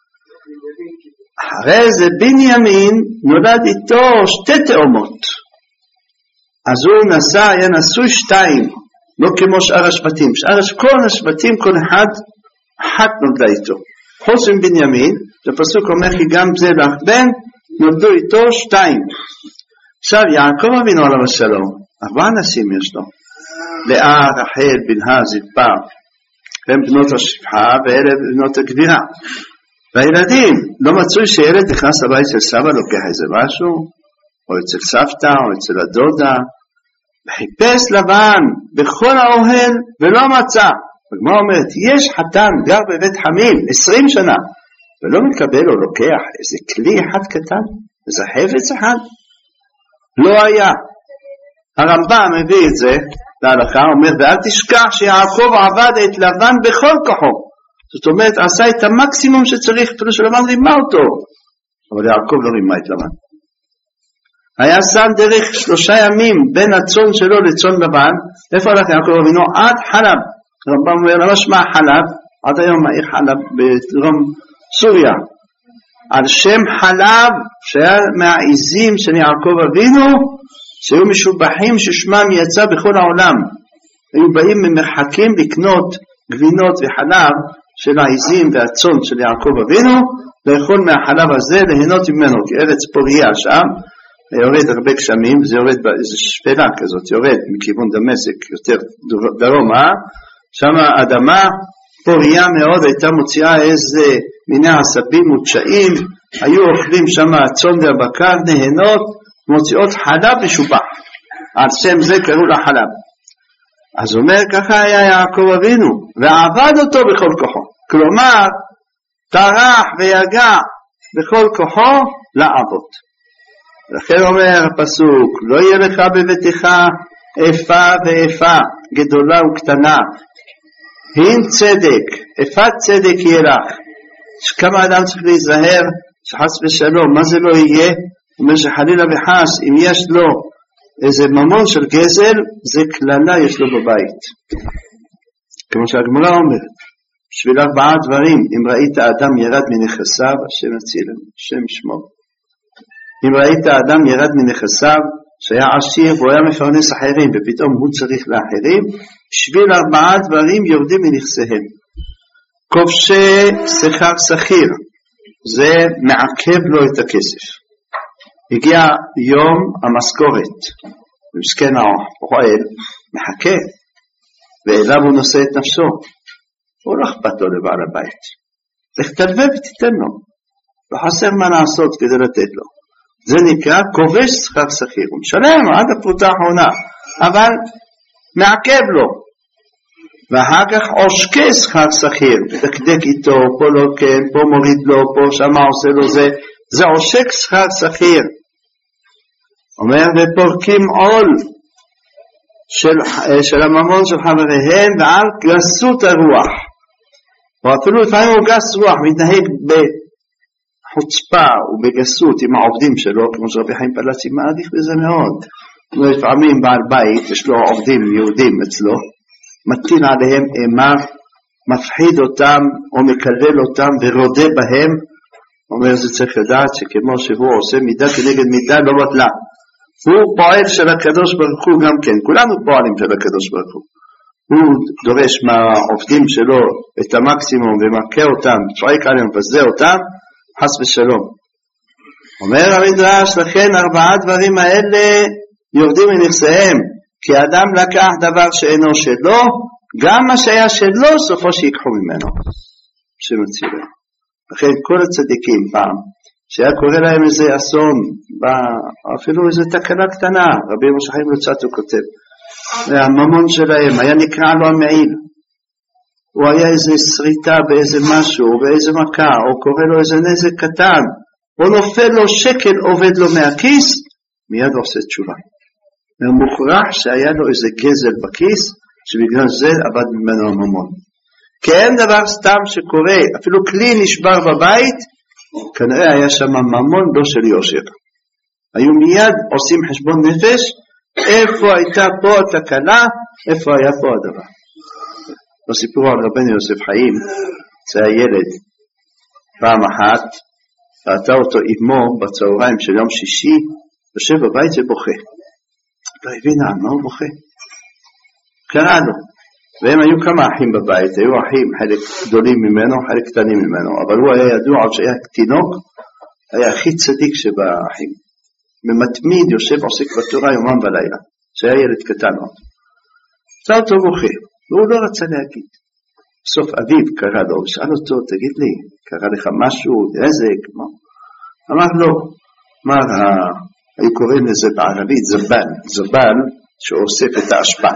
אחרי זה בנימין נולד איתו שתי תאומות. אז הוא נשא, היה נשוי שתיים, לא כמו שאר השבטים. שאר כל השבטים, כל אחד, אחת נולדה איתו. חוץ עם בנימין, הפסוק אומר כי גם זה לך בן, נולדו איתו שתיים. עכשיו יעקב אבינו עליו השלום, ארבעה אנשים יש לו. לאה, רחל, בלהה, זלפה, הם בנות השפחה ואלה בנות הגבירה. והילדים, לא מצאו שילד נכנס לבית של סבא, לוקח איזה משהו, או אצל סבתא, או אצל הדודה, וחיפש לבן בכל האוהל ולא מצא. הגמרא אומרת, יש חתן גר בבית חמים עשרים שנה, ולא מקבל או לוקח איזה כלי אחד קטן, איזה חפץ אחד, לא היה. הרמב"ם מביא את זה להלכה, אומר, ואל תשכח שיעקב עבד את לבן בכל כוחו. זאת אומרת, עשה את המקסימום שצריך, אפילו שלבן רימה אותו, אבל יעקב לא רימה את לבן. היה שם דרך שלושה ימים בין הצאן שלו לצאן לבן. איפה הלך יעקב אבינו? עד חלב. הרמב"ם אומר, למה שמה חלב? עד היום העיר חלב בדרום סוריה. על שם חלב שהיה מהעיזים של יעקב אבינו, שהיו משובחים ששמם יצא בכל העולם. היו באים ממרחקים לקנות גבינות וחלב של העיזים והצאן של יעקב אבינו, לאכול מהחלב הזה, ליהנות ממנו, כי ארץ פוריה שם, יורד הרבה גשמים, זה יורד באיזו שפלה כזאת, יורד מכיוון דמשק יותר דרומה, שם האדמה פוריה מאוד, הייתה מוציאה איזה מיני עשבים ותשעים, היו אוכלים שם הצאן והבקר, נהנות, מוציאות חלב משובח, על שם זה קראו לה חלב. אז אומר ככה היה יעקב אבינו, ועבד אותו בכל כוחו, כלומר טרח ויגע בכל כוחו לעבוד. לכן אומר הפסוק, לא יהיה לך בביתך איפה ואיפה, גדולה וקטנה, הן צדק, איפה צדק יהיה לך. שכמה אדם צריך להיזהר שחס ושלום, מה זה לא יהיה? אומר שחלילה וחס, אם יש לו איזה ממון של גזל, זה כללה יש לו בבית. כמו שהגמרא אומרת, בשביל ארבעה דברים, אם ראית האדם ירד מנכסיו, השם הצילנו, השם ישמור. אם ראית האדם ירד מנכסיו, שהיה עשיר והוא היה מפרנס אחרים, ופתאום הוא צריך לאחרים, בשביל ארבעה דברים יורדים מנכסיהם. כובשי שכר שכיר, זה מעכב לו את הכסף. הגיע יום המשכורת, ומסכן הפועל מחכה, ואליו הוא נושא את נפשו. הוא לא אכפת לו לבעל הבית. לך תלווה ותיתן לו. לא חסר מה לעשות כדי לתת לו. זה נקרא כובש שכר שכיר. הוא משלם עד הפרוטה האחרונה, אבל מעכב לו. ואחר כך עושקי שכר שכיר, דקדק איתו, פה לא כן, פה מוריד לו, פה שמה עושה לו זה. זה עושק שכר שכיר. אומר, ופורקים עול של, של הממון של חבריהם ועל גסות הרוח. או אפילו לפעמים הוא גס רוח, מתנהג בחוצפה ובגסות עם העובדים שלו, כמו שרבי חיים פלצי מעדיף בזה מאוד. לפעמים בעל בית, יש לו עובדים יהודים אצלו, מטיל עליהם אימה, מפחיד אותם או מקלל אותם ורודה בהם. אומר, זה צריך לדעת שכמו שהוא עושה מידה כנגד מידה לא בטלה. הוא פועל של הקדוש ברוך הוא גם כן, כולנו פועלים של הקדוש ברוך הוא. הוא דורש מהעובדים שלו את המקסימום ומכה אותם, צועק עליהם וזה אותם, חס ושלום. אומר המדרש, לכן ארבעה דברים האלה יורדים מנכסיהם, כי האדם לקח דבר שאינו שלו, גם מה שהיה שלו סופו שיקחו ממנו. שמצילה. לכן כל הצדיקים פעם, שהיה קורא להם איזה אסון, אפילו איזה תקלה קטנה, רבי משה חיים לוצאטו כותב, הממון שלהם היה נקרע לו המעיל, הוא היה איזה שריטה באיזה משהו, באיזה מכה, או קורא לו איזה נזק קטן, או נופל לו שקל עובד לו מהכיס, מיד עושה תשובה. הוא מוכרח שהיה לו איזה גזל בכיס, שבגלל זה עבד ממנו הממון. כי אין דבר סתם שקורה, אפילו כלי נשבר בבית, כנראה היה שם ממון לא של יושר. היו מיד עושים חשבון נפש, איפה הייתה פה התקלה, איפה היה פה הדבר. בסיפור על רבנו יוסף חיים, זה הילד, פעם אחת, ראתה אותו אמו בצהריים של יום שישי, יושב בבית ובוכה. לא הבינה על מה הוא בוכה. קרא לו. והם היו כמה אחים בבית, היו אחים, חלק גדולים ממנו, חלק קטנים ממנו, אבל הוא היה ידוע עד שהיה תינוק, היה הכי צדיק שבאחים. ממתמיד יושב עוסק בתורה יומם ולילה, שהיה ילד קטן עוד. זה אותו בוכה, והוא לא רצה להגיד. בסוף אביו קרא לו, שאל אותו, תגיד לי, קרא לך משהו, נזק, מה? אמר לו, אמר, היו קוראים לזה בערבית, זבל, זבל שאוסף את האשפה.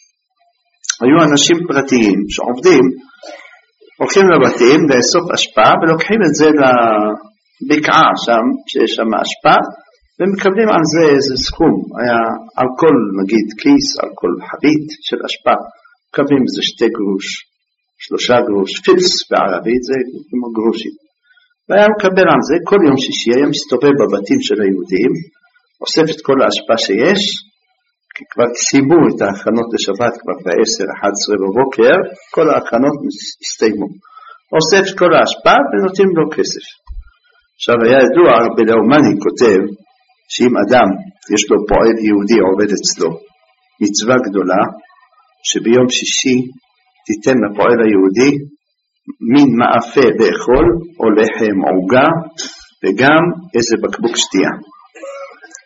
היו אנשים פרטיים שעובדים, הולכים לבתים לאסוף אשפה ולוקחים את זה לבקעה שם, שיש שם אשפה, ומקבלים על זה איזה סכום, היה על כל נגיד כיס, על כל חבית של אשפה, מקבלים איזה שתי גרוש, שלושה גרוש, פילס בערבית, זה כמו גרושים. והיה מקבל על זה, כל יום שישי היה מסתובב בבתים של היהודים, אוסף את כל האשפה שיש, כי כבר סיימו את ההכנות לשבת כבר ב-עשר אחת עשרה בבוקר, כל ההכנות הסתיימו. אוסף כל ההשפעה ונותנים לו כסף. עכשיו היה ידוע, בלאומני כותב, שאם אדם יש לו פועל יהודי עובד אצלו, מצווה גדולה, שביום שישי תיתן לפועל היהודי מין מאפה לאכול, או לחם עוגה, וגם איזה בקבוק שתייה.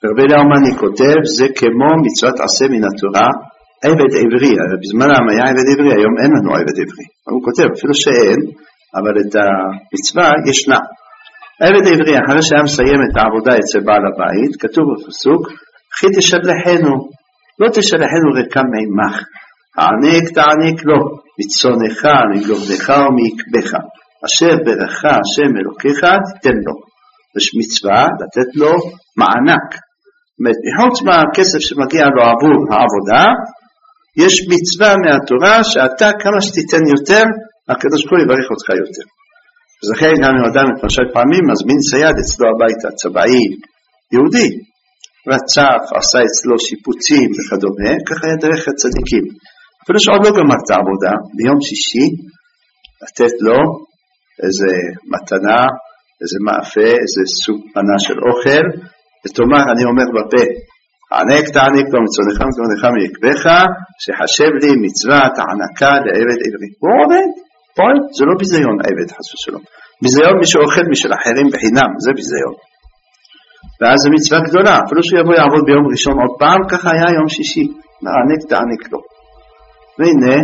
רבי אליהו מאני כותב, זה כמו מצוות עשה מן התורה, עבד עברי. בזמנם היה עבד עברי, היום אין לנו עבד עברי. הוא כותב, אפילו שאין, אבל את המצווה ישנה. עבד עברי, אחרי שהיה מסיים את העבודה אצל בעל הבית, כתוב בפסוק, חי תשלחנו, לא תשלחנו ריקם מעמך, הענק תענק לו, מצונך, מגובדך ומעקבך, אשר ברכה השם אלוקיך תיתן לו. יש מצווה לתת לו מענק. מחוץ מהכסף שמגיע לו עבור העבודה, יש מצווה מהתורה שאתה כמה שתיתן יותר, הקדוש ברוך הוא יברך אותך יותר. ולכן גם אם אדם מתפרשת פעמים, מזמין צייד אצלו הביתה, צבעי, יהודי, רצף, עשה אצלו שיפוצים וכדומה, ככה היה דרך הצדיקים. אפילו שעוד לא גמר את העבודה, ביום שישי, לתת לו איזה מתנה, איזה מאפה, איזה סוג מנה של אוכל, ותאמר, אני אומר בפה, הענק תענק לו מצונך מצונך מעקבך, שחשב לי מצוות הענקה לעבד עברי. הוא עובד, פועל, זה לא ביזיון עבד, חס ושלום. ביזיון מי שאוכל משל אחרים בחינם, זה ביזיון. ואז זו מצווה גדולה, אפילו שהוא יבוא יעבוד ביום ראשון עוד פעם, ככה היה יום שישי, הענק תענק לו. והנה,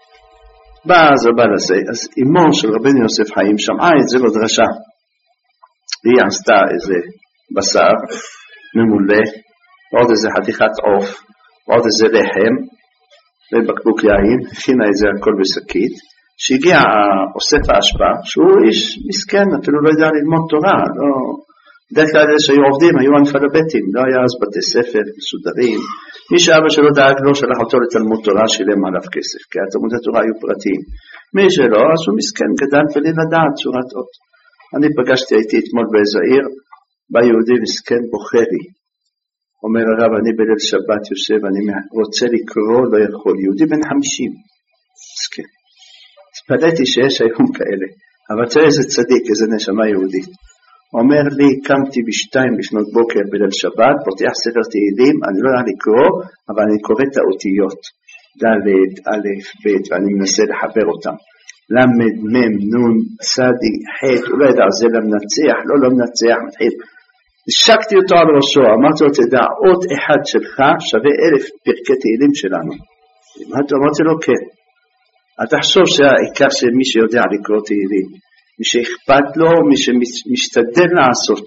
בא אז הבא לזה, אז אמו של רבנו יוסף חיים שמעה את זה בדרשה. היא עשתה איזה בשר ממולא, ועוד איזה חתיכת עוף, ועוד איזה לחם, ובקבוק יין, הכינה את זה הכל בשקית, שהגיע אוסף האשפה, שהוא איש מסכן, אפילו לא יודע ללמוד תורה, לא... בדרך כלל אלה שהיו עובדים, היו אנפלבטים, לא היה אז בתי ספר, מסודרים. מי שאבא שלא דאג לו, שלח אותו לתלמוד תורה, שילם עליו כסף, כי התלמוד התורה היו פרטיים. מי שלא, אז הוא מסכן, גדל בלי לדעת צורת אות. אני פגשתי, הייתי אתמול באיזה עיר, בא יהודי מסכן בוכה לי. אומר הרב, אני בליל שבת יושב, אני רוצה לקרוא, לא יכול. יהודי בן חמישים, מסכן. התפלאתי שיש היום כאלה, אבל תראה איזה צדיק, איזה נשמה יהודית. אומר לי, קמתי בשתיים בשנות בוקר בליל שבת, פותח ספר תהילים, אני לא יודע לקרוא, אבל אני קורא את האותיות, ד', א', ב', ואני מנסה לחבר אותם. למד, מם, נון, צדי, ח', הוא לא ידע, זה למנצח, לא למנצח, מתחיל. השקתי אותו על ראשו, אמרתי לו, תדע, אות אחד שלך שווה אלף פרקי תהילים שלנו. אמרתי לו, כן. אתה תחשוב שהעיקר שמי שיודע לקרוא תהילים, מי שאכפת לו, מי שמשתדל לעשות.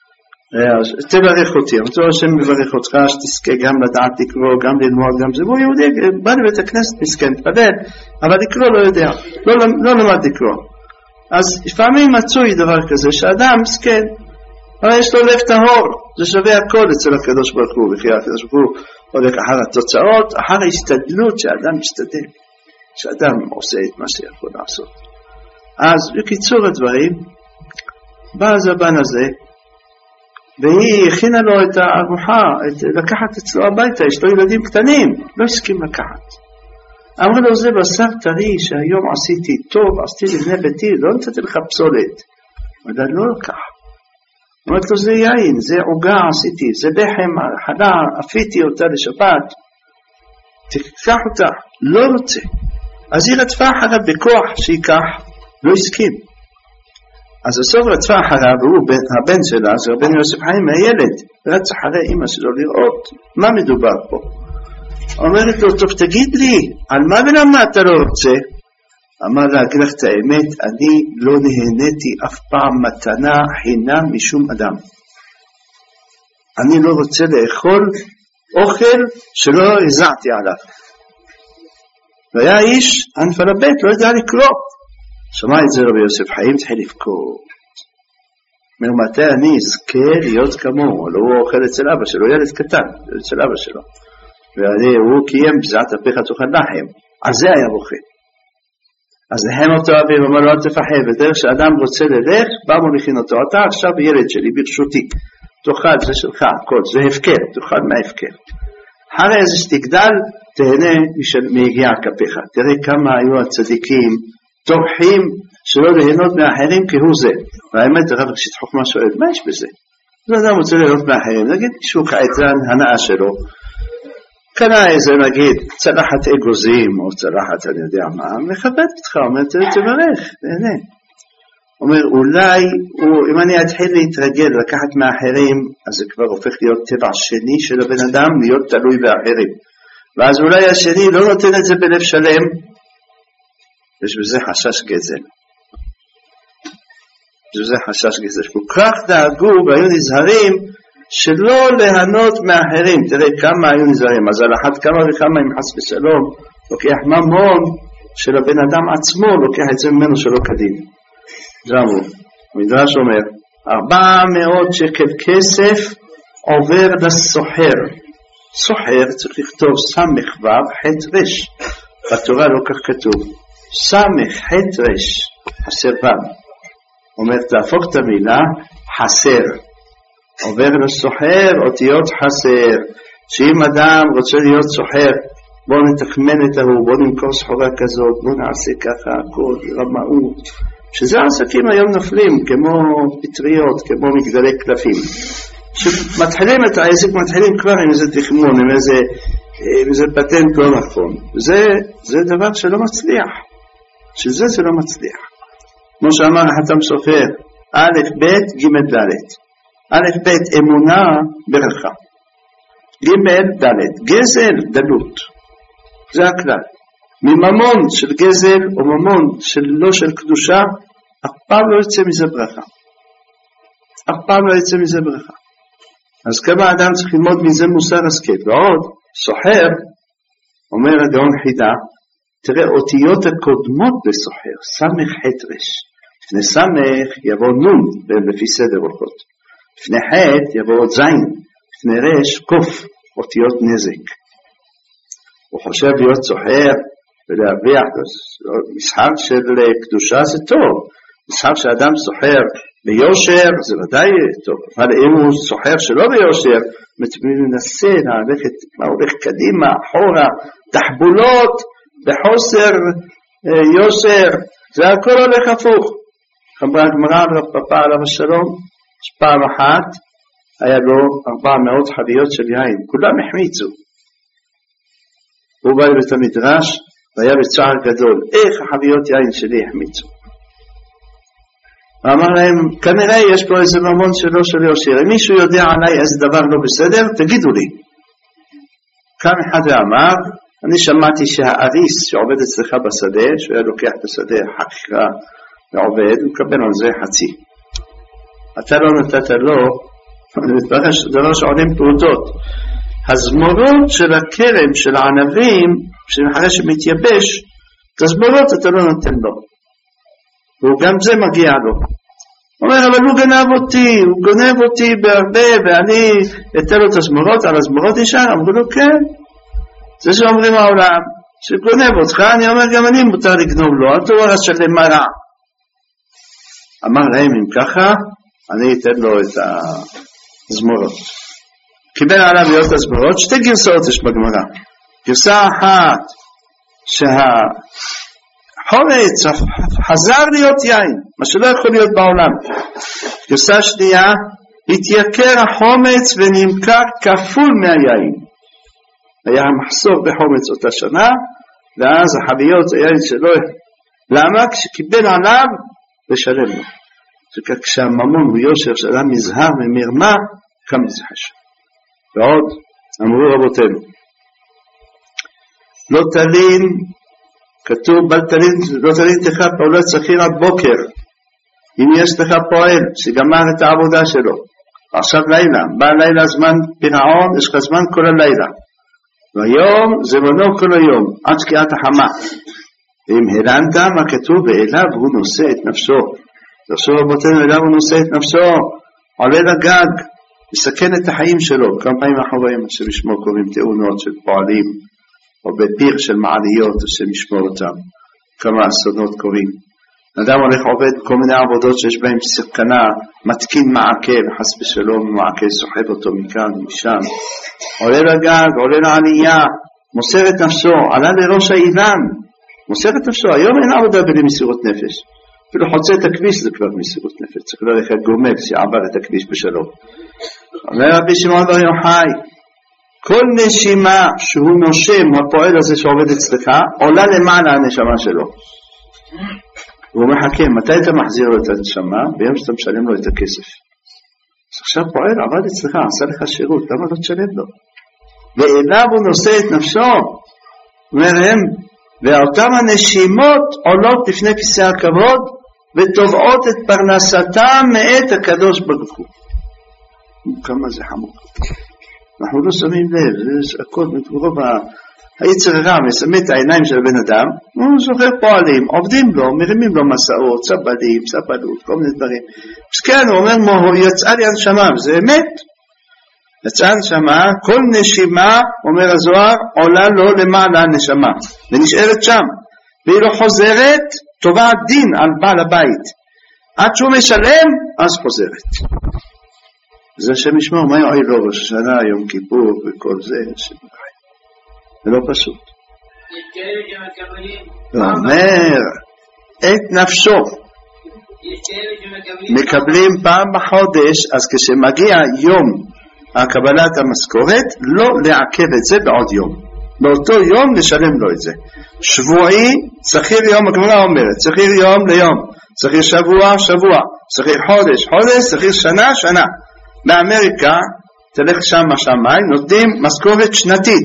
תברך אותי, אמרתי לו, השם מברך אותך, שתזכה גם לדעת לקרוא, גם ללמוד, גם זה. הוא יהודי, בא לבית הכנסת מסכן, תפדל, אבל לקרוא לא יודע, לא, לא למד לקרוא. אז לפעמים מצוי דבר כזה, שאדם מסכן, אבל יש לו לב טהור, זה שווה הכל אצל הקדוש ברוך הוא, וכי הקדוש ברוך הוא הולך אחר התוצאות, אחר ההשתדלות שאדם משתדל, שאדם עושה את מה שיכול לעשות. אז בקיצור הדברים, בא הזבן הזה, והיא הכינה לו את הארוחה, את, לקחת אצלו הביתה, יש לו ילדים קטנים, לא הסכים לקחת. אמר לו, זה בשר טרי שהיום עשיתי טוב, עשיתי לבני ביתי, לא נתתי לך פסולת. אבל לא לקח. אמרת לו, זה יין, זה עוגה עשיתי, זה לחם, חלה, אפיתי אותה לשבת, תיקח אותה, לא רוצה. אז היא רדפה אחריו בכוח שיקח, לא הסכים. אז הסוף רדפה אחריו, והוא הבן שלה, זה רבנו יוסף חיים, הילד, רץ אחרי אמא שלו לראות מה מדובר פה. אומרת לו, טוב תגיד לי, על מה ולמה אתה לא רוצה? אמר לה, אגיד לך את האמת, אני לא נהניתי אף פעם מתנה חינם משום אדם. אני לא רוצה לאכול אוכל שלא הזעתי עליו. והיה איש, אנפלבט, לא יודע לקרוא. שמע את זה רבי יוסף חיים, תחיל לבכות. מרמתי אני אזכה להיות כמוהו, לא הוא אוכל אצל אבא שלו, ילד קטן, אצל אבא שלו. והוא קיים בזעת אפיך תאכל לחם, על זה היה בוכה. אז לחם אותו אביו, אמר לו, אל תפחד, ודרך שאדם רוצה ללך, בא מוליכין אותו, אתה עכשיו ילד שלי ברשותי, תאכל, זה שלך, הכל, זה הפקר, תאכל מההפקר. אחרי איזה שתגדל, תהנה מיגיע כפיך. תראה כמה היו הצדיקים, תורחים שלא ליהנות מאחרים כהוא זה. והאמת, הרב ראשית חוכמה שואל, מה יש בזה? זה אדם רוצה ליהנות מאחרים, נגיד, שהוא קעתרן הנאה שלו, קנה איזה נגיד צלחת אגוזים או צלחת אני יודע מה, מכבד אותך, אומר תברך, תהנה. אומר, אולי, הוא, אם אני אתחיל להתרגל, לקחת מאחרים, אז זה כבר הופך להיות טבע שני של הבן אדם, להיות תלוי באחרים. ואז אולי השני לא נותן את זה בלב שלם, יש בזה חשש גזל. יש בזה חשש גזל. כל כך דאגו והיו נזהרים, שלא להנות מאחרים. תראה כמה היו נזהרים, אז על אחת כמה וכמה עם חס ושלום, לוקח ממון של הבן אדם עצמו, לוקח את זה ממנו שלא כדין. זה אמרו, המדרש אומר, ארבע מאות שקל כסף עובר לסוחר. סוחר צריך לכתוב סמך וו חט רש, בתורה לא כך כתוב, סמך חט רש, חסר וו. אומר, תהפוך את המילה חסר. עובר לסוחר, אותיות חסר, שאם אדם רוצה להיות סוחר, בוא נתחמן את ההוא, בוא נמכור סחורה כזאת, בוא נעשה ככה, הכל, רמאות, שזה העסקים היום נופלים, כמו פטריות, כמו מגדלי קלפים. שמתחילים את העסק, מתחילים כבר עם איזה תכמון, עם איזה, עם איזה פטנט לא נכון. זה, זה דבר שלא מצליח. שזה זה לא מצליח. כמו שאמר החתם סופר, א' ב' ג' ד'. א' ב' אמונה ברכה. ג' ד' גזל דלות. זה הכלל. מממון של גזל או ממון של לא של קדושה, אף פעם לא יצא מזה ברכה. אף פעם לא יצא מזה ברכה. אז כמה אדם צריך ללמוד מזה מוסר השכל. ועוד, סוחר, אומר הגאון חידה, תראה אותיות הקודמות בסוחר, סמך חט רש. לפני סמך יבוא נון, לפי סדר אורחות. לפני חט יבוא עוד זין, לפני רש קוף, אותיות נזק. הוא חושב להיות סוחר ולהרוויח, משחק של קדושה זה טוב, משחק שאדם סוחר ביושר זה ודאי טוב, אבל אם הוא סוחר שלא ביושר, מנסה ללכת, מה הולך קדימה, אחורה, תחבולות, בחוסר יושר, זה הכל הולך הפוך. אמרה הגמרא רב פפא עליו השלום, פעם אחת היה לו ארבע מאות חביות של יין, כולם החמיצו. הוא בא לבית המדרש והיה בצער גדול, איך החביות יין שלי החמיצו? ואמר להם, כנראה יש פה איזה ממון שלא של יושר, אם מישהו יודע עליי איזה דבר לא בסדר, תגידו לי. קם אחד ואמר, אני שמעתי שהאריס שעובד אצלך בשדה, שהוא היה לוקח בשדה חכירה ועובד, הוא מקבל על זה חצי. אתה לא נתת לו, דבר שעולים פרוטות. הזמורות של הכרם, של הענבים, שאחרי שמתייבש, את הזמורות אתה לא נותן לו. וגם זה מגיע לו. הוא אומר, אבל הוא גנב אותי, הוא גונב אותי בהרבה, ואני אתן לו את הזמורות, על הזמורות ישר, אמרו לו, כן. זה שאומרים העולם, שגונב אותך, אני אומר, גם אני מותר לגנוב לו, אל תאמר השלם מה רע. אמר להם, אם ככה, אני אתן לו את הזמורות. קיבל עליו להיות הזמורות, שתי גרסאות יש בגמרא. גרסה אחת, שהחומץ חזר להיות יין, מה שלא יכול להיות בעולם. גרסה שנייה, התייקר החומץ ונמכר כפול מהיין. היה המחסור בחומץ אותה שנה, ואז החביות היין שלו, למה? כשקיבל עליו, לשלם לו. כשהממון הוא יושר שאדם מזהר ממרמה, כמה זה חשוב. ועוד, אמרו רבותינו, לא תלין, כתוב, בל תלין, לא תלין תכה פעולת שכיר עד בוקר, אם יש לך פועל שגמר את העבודה שלו, עכשיו לילה, בא לילה זמן פירעון, יש לך זמן כל הלילה, והיום זה מנו כל היום, עד שקיעת החמה, ואם הרנת מה כתוב, ואליו הוא נושא את נפשו, תחשוב רבותינו, אליו הוא נושא את נפשו, עולה לגג, מסכן את החיים שלו. כמה פעמים אנחנו רואים שמשמור קוראים תאונות של פועלים, או בפיר של מעליות, שמשמור אותם. כמה אסונות קוראים. אדם הולך עובד כל מיני עבודות שיש בהם סכנה, מתקין מעקל, חס ושלום, מעקל סוחב אותו מכאן, משם. עולה לגג, עולה לעלייה, מוסר את נפשו, עלה לראש האילן, מוסר את נפשו. היום אין עבודה בלי מסירות נפש. אפילו חוצה את הכביש זה כבר מסירות נפש. צריך ללכת גומל שעבר את הכביש בשלום. אומר רבי שמעון בר יוחאי, כל נשימה שהוא נושם, הפועל הזה שעובד אצלך, עולה למעלה הנשמה שלו. והוא מחכה, מתי אתה מחזיר לו את הנשמה? ביום שאתה משלם לו את הכסף. אז עכשיו פועל, עבד אצלך, עשה לך שירות, למה לא תשלם לו? ואליו הוא נושא את נפשו, אומרים, ואותם הנשימות עולות לפני כיסא הכבוד, ותובעות את פרנסתם מאת הקדוש ברוך הוא. כמה זה חמור. אנחנו לא שמים לב, זה הכל, רוב היצר הרע מסמא את העיניים של הבן אדם, הוא זוכר פועלים, עובדים לו, מרימים לו מסעות, סבלים, סבלות, כל מיני דברים. אז כן, הוא אומר, מו, יצאה לי הנשמה, וזה אמת. יצאה הנשמה, כל נשימה, אומר הזוהר, עולה לו למעלה הנשמה, ונשארת שם. והיא לא חוזרת, תובעת דין על בעל הבית. עד שהוא משלם, אז חוזרת. זה השם ישמור, מה יועיל לו ראש השנה, יום כיפור וכל זה, זה לא פשוט. הוא אומר, את נפשו מקבלים פעם בחודש, אז כשמגיע יום הקבלת המשכורת, לא לעכב את זה בעוד יום, באותו יום לשלם לו את זה. שבועי, שכיר יום, הגמרא אומרת, שכיר יום ליום, שכיר שבוע, שבוע, שכיר חודש, חודש, שכיר שנה, שנה. באמריקה, תלך שם השמיים, נותנים משכורת שנתית.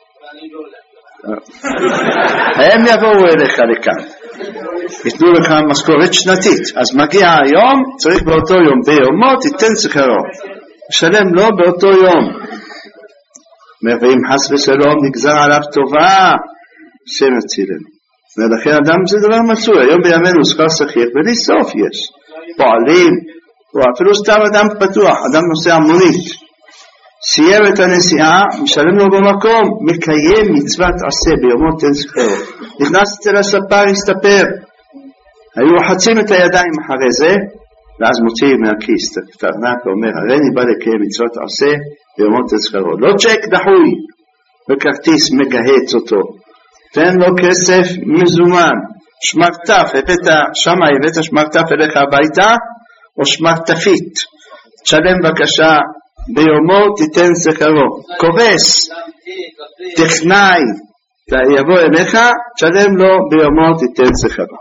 הם יבואו אליך לכאן, יתנו לך משכורת שנתית. אז מגיע היום, צריך באותו יום, ביומו תיתן שכרו, שלם לו באותו יום. ואם חס ושלום נגזר עליו טובה, שם יצילנו. ולכן אדם זה דבר מצוי. היום בימינו שכר שכיר בלי סוף יש, פועלים, או אפילו סתם אדם פתוח, אדם נוסע מונית, סיים את הנסיעה, משלם לו במקום, מקיים מצוות עשה ביומו תן שכרו. נכנס אצל הספר, הסתפר, היו חצים את הידיים אחרי זה, ואז מוציא מהכיס את הארנק ואומר, הרי אני בא לקיים מצוות עשה ביומו תן שכרו. לא צ'ק דחוי וכרטיס מגהץ אותו, תן לו כסף מזומן, שמרטף, הבאת שמה, הבאת שמרטף אליך הביתה, או שמרטפית, תשלם בבקשה ביומו תיתן שכרו. כובס, טכנאי, יבוא אליך, תשלם לו ביומו תיתן שכרו.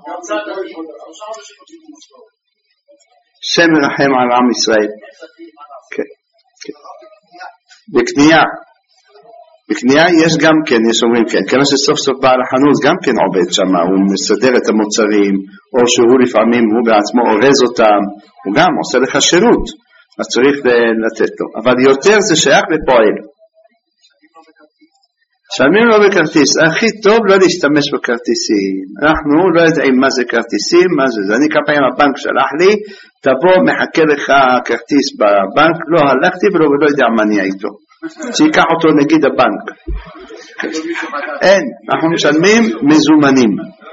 שם מרחם על עם ישראל. בקנייה, בקנייה יש גם כן, יש אומרים כן, כמה שסוף סוף בעל החנות גם כן עובד שם, הוא מסדר את המוצרים, או שהוא לפעמים הוא בעצמו אורז אותם, הוא גם עושה לך שירות, אז צריך לתת לו. אבל יותר זה שייך לפועל. שלמים לו בכרטיס, הכי טוב לא להשתמש בכרטיסים. אנחנו לא יודעים מה זה כרטיסים, מה זה זה. אני כמה פעמים הבנק שלח לי, תבוא מחכה לך כרטיס בבנק, לא הלכתי ולא, ולא יודע מה נהיה איתו. שיקח אותו נגיד הבנק. אין, אנחנו משלמים מזומנים.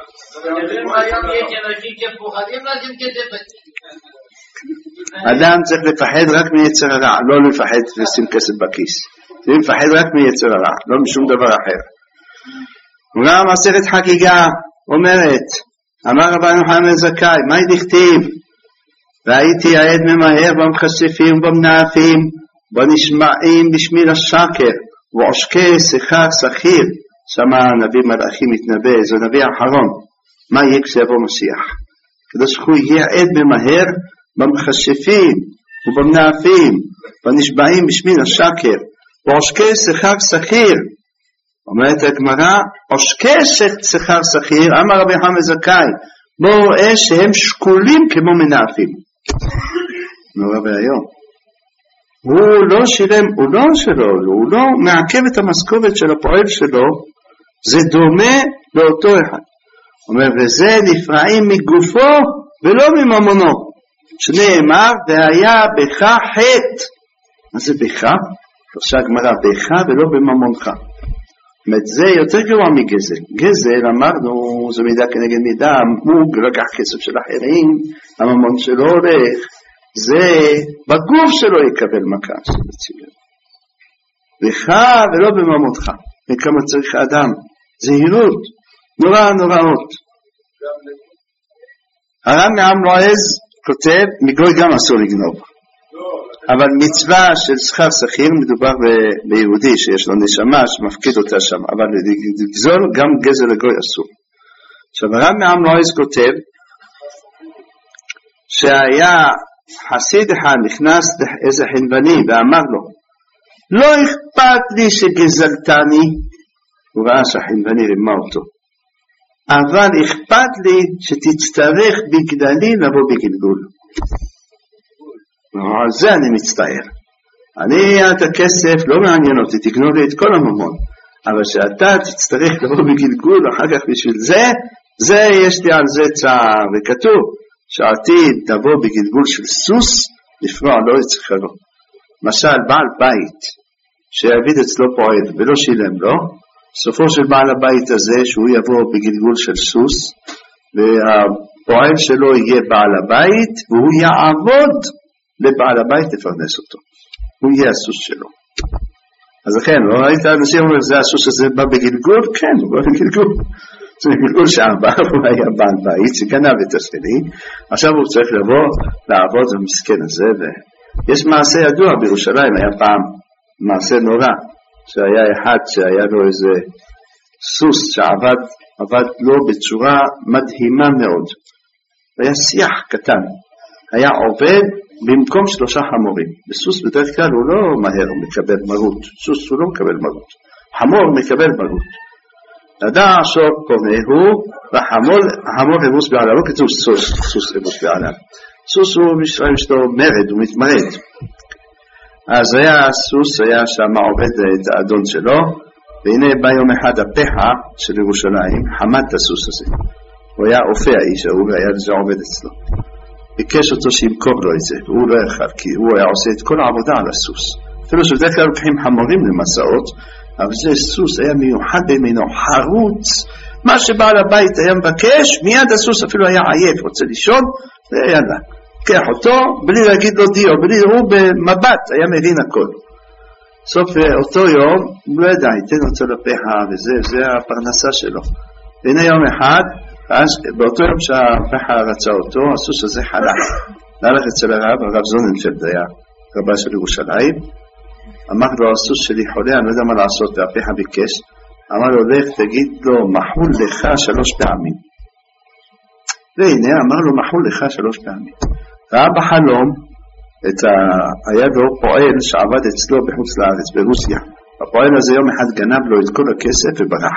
אדם צריך לפחד רק מיצר הרע, לא לפחד לשים כסף בכיס. צריך לפחד רק מיצר הרע, לא משום דבר אחר. וגם מסכת חגיגה אומרת, אמר רבנו חנן זכאי, מה לכתיב? והייתי העד ממהר במחשפים ובמנאפים, בנשמעים בשמיל השקר, ועושקי שכר שכיר. שמה הנביא מלאכי מתנבא, זה נביא האחרון. מה יהיה כשיבוא משיח? כדי שהוא יהיה עד ממהר במחשפים ובמנאפים, בנשבעים בשמיל השקר, ועושקי שכר שכיר. אומרת הגמרא, עושקי שכר שכיר, אמר רבי חמא זכאי, בואו רואה שהם שקולים כמו מנאפים. נורא והיום. הוא לא שילם, הוא לא שלו, הוא לא מעכב את המשכורת של הפועל שלו, זה דומה לאותו אחד. אומר, וזה נפרעים מגופו ולא מממונו. שנאמר, והיה בך חטא. מה זה בך? פרשה הגמרא, בך ולא בממונך. זאת זה יותר גרוע מגזל. גזל, אמרנו, זו מידה כנגד מידה, הוא לקח כסף של אחרים, הממון שלו הולך, זה בגוף שלו יקבל מכה של הציבור. בך ולא בממונך. וכמה צריך האדם. זהירות, נורא נוראות. הרב מעם לועז כותב, מגוי גם אסור לגנוב. אבל מצווה של שכר שכיר מדובר ביהודי שיש לו נשמה שמפקיד אותה שם, אבל לגזול גם גזל לגוי אסור. עכשיו הרב מעם לועז כותב שהיה חסיד אחד נכנס לאיזה חנווני ואמר לו, לא אכפת לי שגזלתני, הוא ראה שהחנווני רימה אותו, אבל אכפת לי שתצטרך בגדלי לבוא בגלגול. על זה אני מצטער. אני, את הכסף לא מעניין אותי, תגנוב לי את כל הממון, אבל שאתה תצטרך לבוא בגלגול אחר כך בשביל זה, זה יש לי על זה צער. וכתוב שעתיד תבוא בגלגול של סוס, לפרוע לא יצריך לו. משל בעל בית שיעביד אצלו פועל ולא שילם לו, סופו של בעל הבית הזה שהוא יבוא בגלגול של סוס, והפועל שלו יהיה בעל הבית, והוא יעבוד לבעל הבית לפרנס אותו, הוא יהיה הסוס שלו. אז לכן, לא ראית אנשים אומרים, זה הסוס הזה בא בגלגול? כן, הוא בא בגלגול. זה בגלגול שעבר, הוא היה בעל בית שגנב את השני, עכשיו הוא צריך לבוא לעבוד במסכן הזה. ויש מעשה ידוע בירושלים, היה פעם מעשה נורא, שהיה אחד שהיה לו איזה סוס שעבד עבד לו בצורה מדהימה מאוד. היה שיח קטן, היה עובד במקום שלושה חמורים. בסוס בדרך כלל הוא לא מהר מקבל מרות, סוס הוא לא מקבל מרות, חמור מקבל מרות. לדע שור קונה הוא, והחמור רבוס בעליו, לא כתוב סוס, סוס רבוס בעליו. סוס הוא יש לו מרד, הוא מתמרד. אז היה סוס, היה שם עובד את האדון שלו, והנה בא יום אחד הפחה של ירושלים, חמד את הסוס הזה. הוא היה אופה האיש, הוא היה זה עובד אצלו. ביקש אותו שימכור לו את זה, והוא לא יכל, כי הוא היה עושה את כל העבודה על הסוס. אפילו שבדרך כלל לוקחים חמורים למסעות, אבל זה סוס היה מיוחד במינו, חרוץ, מה שבעל הבית היה מבקש, מיד הסוס אפילו היה עייף, רוצה לישון, ויאללה, קח אותו, בלי להגיד לו דיו, בלי, הוא במבט, היה מבין הכל. סוף אותו יום, הוא לא ידע, ייתן אותו לפחה, וזה, זה הפרנסה שלו. והנה יום אחד, אז באותו יום שהפחה רצה אותו, הסוס הזה חלק, הלך אצל הרב, הרב זוננפלד היה רבה של ירושלים, אמר לו, הסוס שלי חולה, אני לא יודע מה לעשות, והפחה ביקש, אמר לו, לך תגיד לו, מחול לך שלוש פעמים. והנה, אמר לו, מחול לך שלוש פעמים. ראה בחלום, את ה... היה לו פועל שעבד אצלו בחוץ לארץ, ברוסיה. הפועל הזה יום אחד גנב לו את כל הכסף וברח.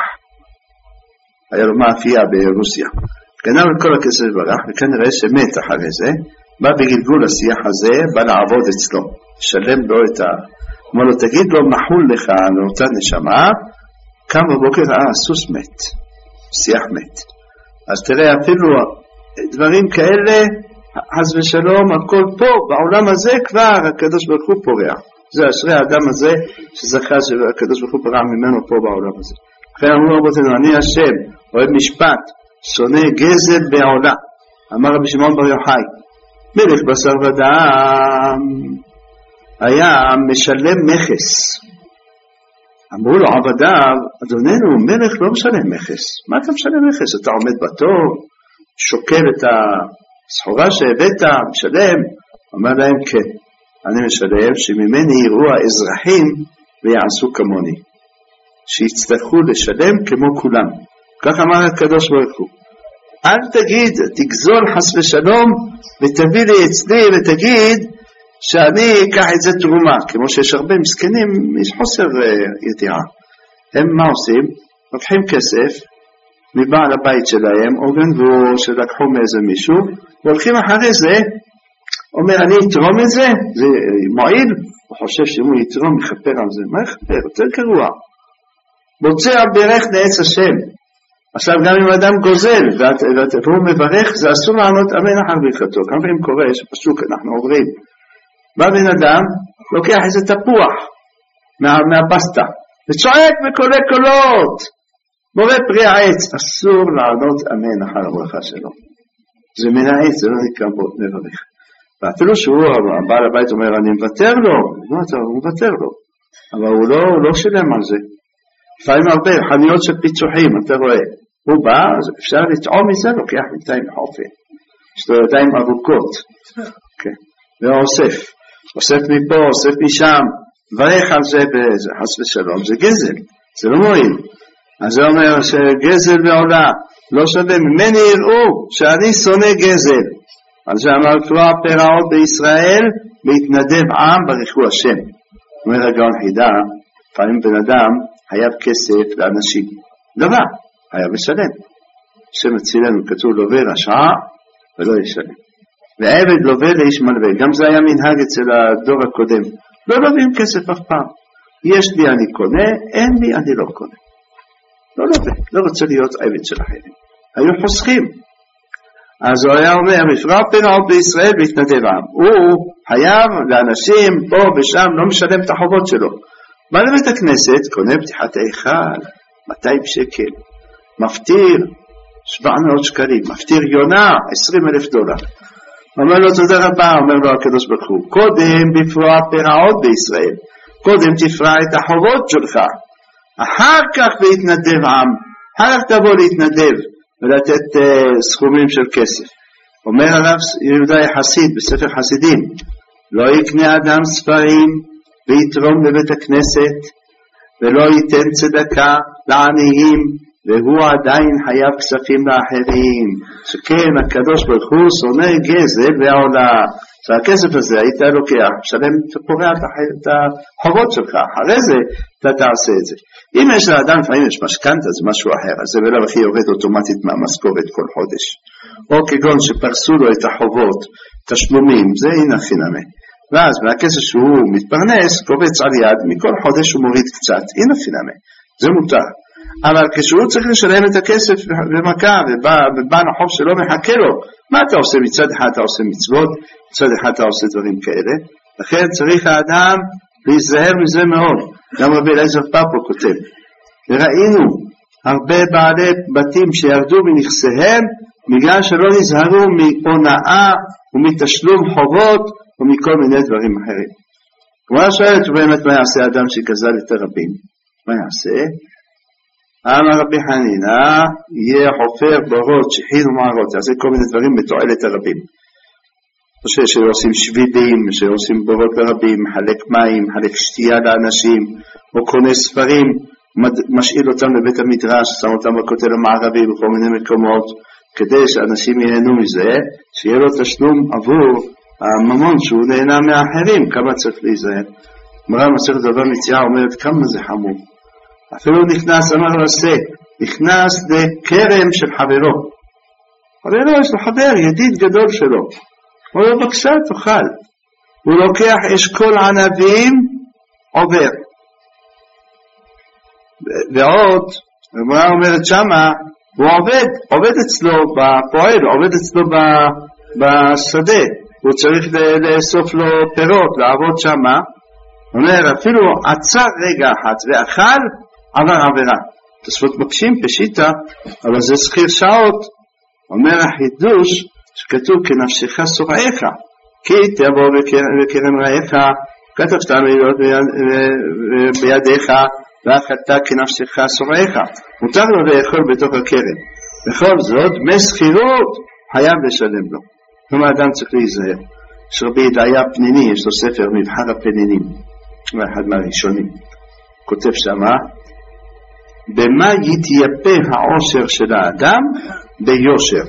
היה לו מאפייה ברוסיה. גנב את כל הכסף וברח, וכנראה שמת אחרי זה, בא בגלגול השיח הזה, בא לעבוד אצלו. שלם לו את ה... אמר לו, תגיד לו, מחול לך לאותה נשמה, קם בבוקר, אה, הסוס מת. שיח מת. אז תראה, אפילו דברים כאלה, אז ושלום, הכל פה, בעולם הזה כבר הקדוש ברוך הוא פורע. זה אשרי האדם הזה שזכה שהקדוש ברוך הוא פורע ממנו פה בעולם הזה. אחרי אמרו רבותינו, אני השם, אוהב משפט, שונא גזל בעולה. אמר רבי שמעון בר יוחאי, מלך בשר ודם, היה משלם מכס. אמרו לו עבדיו, אדוננו, מלך לא משלם מכס. מה אתה משלם מכס? אתה עומד בתור, שוקל את הסחורה שהבאת, משלם. אומר להם, כן, אני משלם שממני יראו האזרחים ויעשו כמוני, שיצטרכו לשלם כמו כולם. כך אמר הקדוש ברוך הוא, אל תגיד, תגזול חס ושלום ותביא לי אצלי ותגיד שאני אקח את זה תרומה, כמו שיש הרבה מסכנים, יש חוסר ידיעה. הם מה עושים? לוקחים כסף מבעל הבית שלהם, או גנבו שלקחו מאיזה מישהו, והולכים אחרי זה, אומר אני אתרום את זה, זה מועיל, הוא חושב שאם הוא יתרום יחפר על זה, מה יחפר? יותר קרוע. בוצע ברך נעץ השם. עכשיו גם אם אדם גוזל והוא מברך, זה אסור לענות אמן אחר ברכתו. כמה פעמים קורה שפסוק אנחנו עוברים, בא בן אדם, לוקח איזה תפוח מה, מהפסטה, וצועק בקולי קולות, בורא פרי העץ, אסור לענות אמן אחר הברכה שלו. זה מן העץ, זה לא נקרא בו מברך. ואפילו שהוא, הבעל הבית אומר, אני מוותר לו, לא, הוא מוותר לו, אבל הוא לא, הוא לא שלם על זה. לפעמים הרבה, חנויות של פיצוחים, אתה רואה, הוא בא, אפשר לטעום מזה, לוקח בינתיים חופן, יש לו ידיים ארוכות, okay. ואוסף, אוסף מפה, אוסף משם, ברך על זה בחס ושלום, זה גזל, זה לא מועיל. אז זה אומר שגזל בעולה, לא שווה, ממני יראו שאני שונא גזל. על זה אמר תורה פרעות בישראל, בהתנדב עם ברכו השם. אומר הגאון חידה, פעמים בן אדם חייב כסף לאנשים. דבר, חייב לשלם. השם הצילנו, כתוב לווה רשע ולא ישלם. ועבד לווה לאיש מלווה. גם זה היה מנהג אצל הדור הקודם. לא לווים כסף אף פעם. יש לי אני קונה, אין לי אני לא קונה. לא לווה, לא רוצה להיות עבד של אחרים. היו חוסכים. אז הוא היה אומר, מפרע פרעות בישראל בהתנדב עם. הוא חייב לאנשים פה ושם, לא משלם את החובות שלו. בא לבית הכנסת, קונה פתיחת היכל, מאתיים שקל. מפטיר, שבע מאות שקלים. מפטיר יונה, עשרים אלף דולר. אומר לו תודה רבה, אומר לו הקדוש ברוך הוא, קודם בפרוע פרעות בישראל. קודם תפרע את החובות שלך. אחר כך להתנדב עם. אחר כך תבוא להתנדב. ולתת uh, סכומים של כסף. אומר הרב יהודה חסיד בספר חסידים, לא יקנה אדם ספרים ויתרום לבית הכנסת ולא ייתן צדקה לעניים והוא עדיין חייב כספים לאחרים. שכן הקדוש ברוך הוא שונא גזל ועולה. שהכסף הזה היית לוקח, שלם פורע את החובות שלך, אחרי זה אתה תעשה את זה. אם יש לאדם לפעמים יש משכנתא, זה משהו אחר, אז זה בלב הכי יורד אוטומטית מהמשכורת כל חודש. או כגון שפרסו לו את החובות, תשלומים, זה אינה חינמי. ואז מהכסף שהוא מתפרנס, קובץ על יד, מכל חודש הוא מוריד קצת, אינה חינמי. זה מותר. אבל כשהוא צריך לשלם את הכסף במכה, ובן החוב שלו מחכה לו, מה אתה עושה? מצד אחד אתה עושה מצוות, מצד אחד אתה עושה דברים כאלה. לכן צריך האדם להיזהר מזה מאוד. גם רבי אליעזר פאפו כותב, וראינו הרבה בעלי בתים שירדו מנכסיהם, בגלל שלא נזהרו מהונאה ומתשלום חובות ומכל מיני דברים אחרים. כמו שואלת, ובאמת מה יעשה אדם שגזל את הרבים? מה יעשה? אמר רבי חנינא, יהיה חופר בורות, שחין ומערות, יעשה כל מיני דברים בתועלת הרבים. שעושים שבילים, שעושים בורות לרבים, מחלק מים, מחלק שתייה לאנשים, או קונה ספרים, משאיל אותם לבית המדרש, שם אותם בכותל המערבי בכל מיני מקומות, כדי שאנשים ייהנו מזה, שיהיה לו תשלום עבור הממון שהוא נהנה מאחרים. כמה צריך להיזהר? מראה מסכת בבא מציעא אומרת כמה זה חמור. אפילו נכנס, אמר לו עשה, נכנס לכרם של חברו. חברו יש לו חבר, ידיד גדול שלו. הוא לא בקשה, תאכל. הוא לוקח אשכול ענבים, עובר. ועוד, הגמרא אומרת שמה, הוא עובד, עובד אצלו בפועל, עובד אצלו בשדה. הוא צריך לאסוף לו פירות, לעבוד שמה. הוא אומר, אפילו עצר רגע אחת ואכל, עבר עבירה. תוספות מקשים פשיטה, אבל זה שכיר שעות. אומר החידוש, שכתוב כנפשך שורעך, כי תבוא בקרן רעך, כתבת מילות בידיך, ואכלת כנפשך שורעך. מותר לו לאכול בתוך הקרן. בכל זאת, דמי שכירות חייב לשלם לו. כלומר, האדם צריך להיזהר. יש רבי ידעיה פניני, יש לו ספר מבחר הפנינים, אחד מהראשונים. כותב שמה, במה יתייפה העושר של האדם? ביושר.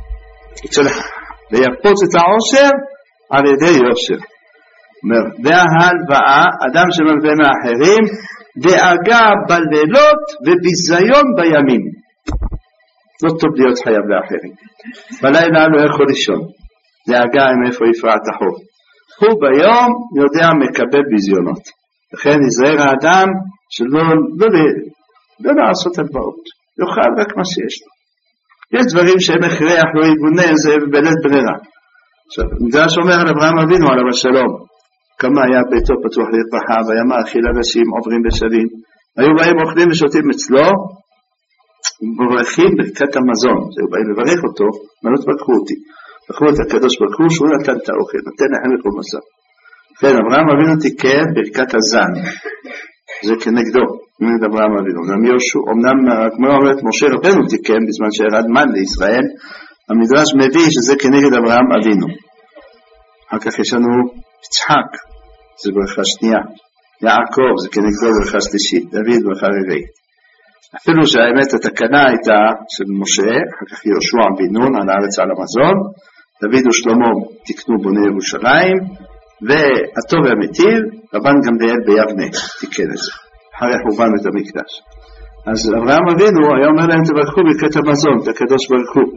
ליפות את העושר על ידי יושר. וההלוואה, אדם שמלווה מאחרים, דאגה בלילות וביזיון בימים. לא טוב להיות חייב לאחרים. בלילה לא יכול לישון. דאגה עם איפה יפרע את החוב. הוא ביום יודע מקבל ביזיונות. לכן יזהר האדם שלא לא, לא לעשות הלוואות. יאכל רק מה שיש לו. יש דברים שהם הכרח לא יגונה, זה בלית ברירה. עכשיו, מדרש אומר על אברהם אבינו עליו השלום, כמה היה ביתו פתוח לרווחה, והיה מאכיל אנשים עוברים בשבים, היו באים אוכלים ושותים אצלו, ומברכים ברכת המזון, היו באים לברך אותו, אבל לא תברכו אותי, ברכו את הקדוש ברוך הוא שהוא נתן את האוכל, נתן לכם לכל מסע. כן, אברהם אבינו תיקן ברכת הזן, זה כנגדו, נגד אברהם אבינו. גם יהושע, אמנם כמו אומרת משה רבנו תיקן בזמן שירד מן לישראל, המדרש מביא שזה כנגד אברהם אבינו. אחר כך יש לנו יצחק, זה ברכה שנייה. יעקב זה כנגדו ברכה שלישית. דוד ברכה רביעית. אפילו שהאמת התקנה הייתה של משה, אחר כך יהושע בן נון על הארץ על המזון, דוד ושלמה תקנו בוני ירושלים, והטוב והמטיב, רבן גמליאל ביבנה תיקן את זה, אחרי חורבן בית המקדש. אז אברהם אבינו היה אומר להם תברכו ברכת המזון, את הקדוש ברוך הוא.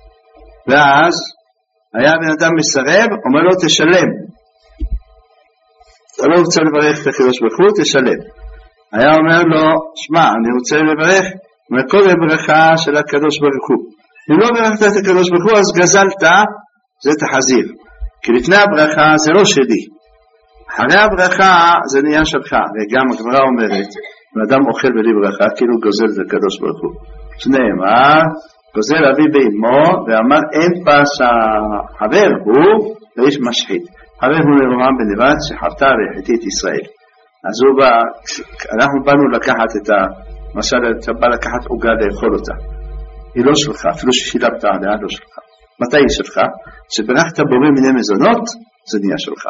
ואז היה בן אדם מסרב, אומר לו תשלם. אתה לא רוצה לברך את הקדוש ברוך הוא, תשלם. היה אומר לו, שמע, אני רוצה לברך מכל הברכה של הקדוש ברוך הוא. אם לא ברכת את הקדוש ברוך הוא, אז גזלת, זה תחזיר. כי לפני הברכה זה לא שלי. אחרי הברכה זה נהיה שלך. וגם הגמרא אומרת, אם אדם אוכל בלי ברכה, כאילו גוזל זה הקדוש ברוך הוא. שנאמר, גוזל אבי באמו, ואמר אין פס החבר הוא לאיש משחית. חבר הוא לרומם בנבט שחרתה והחטיא את ישראל. אז הוא בא, אנחנו באנו לקחת את ה... למשל, אתה בא לקחת עוגה לאכול אותה. היא לא שלך, אפילו ששילמת עליה, לא שלך. מתי היא שלך? שברכת בורא מיני מזונות, זה נהיה שלך.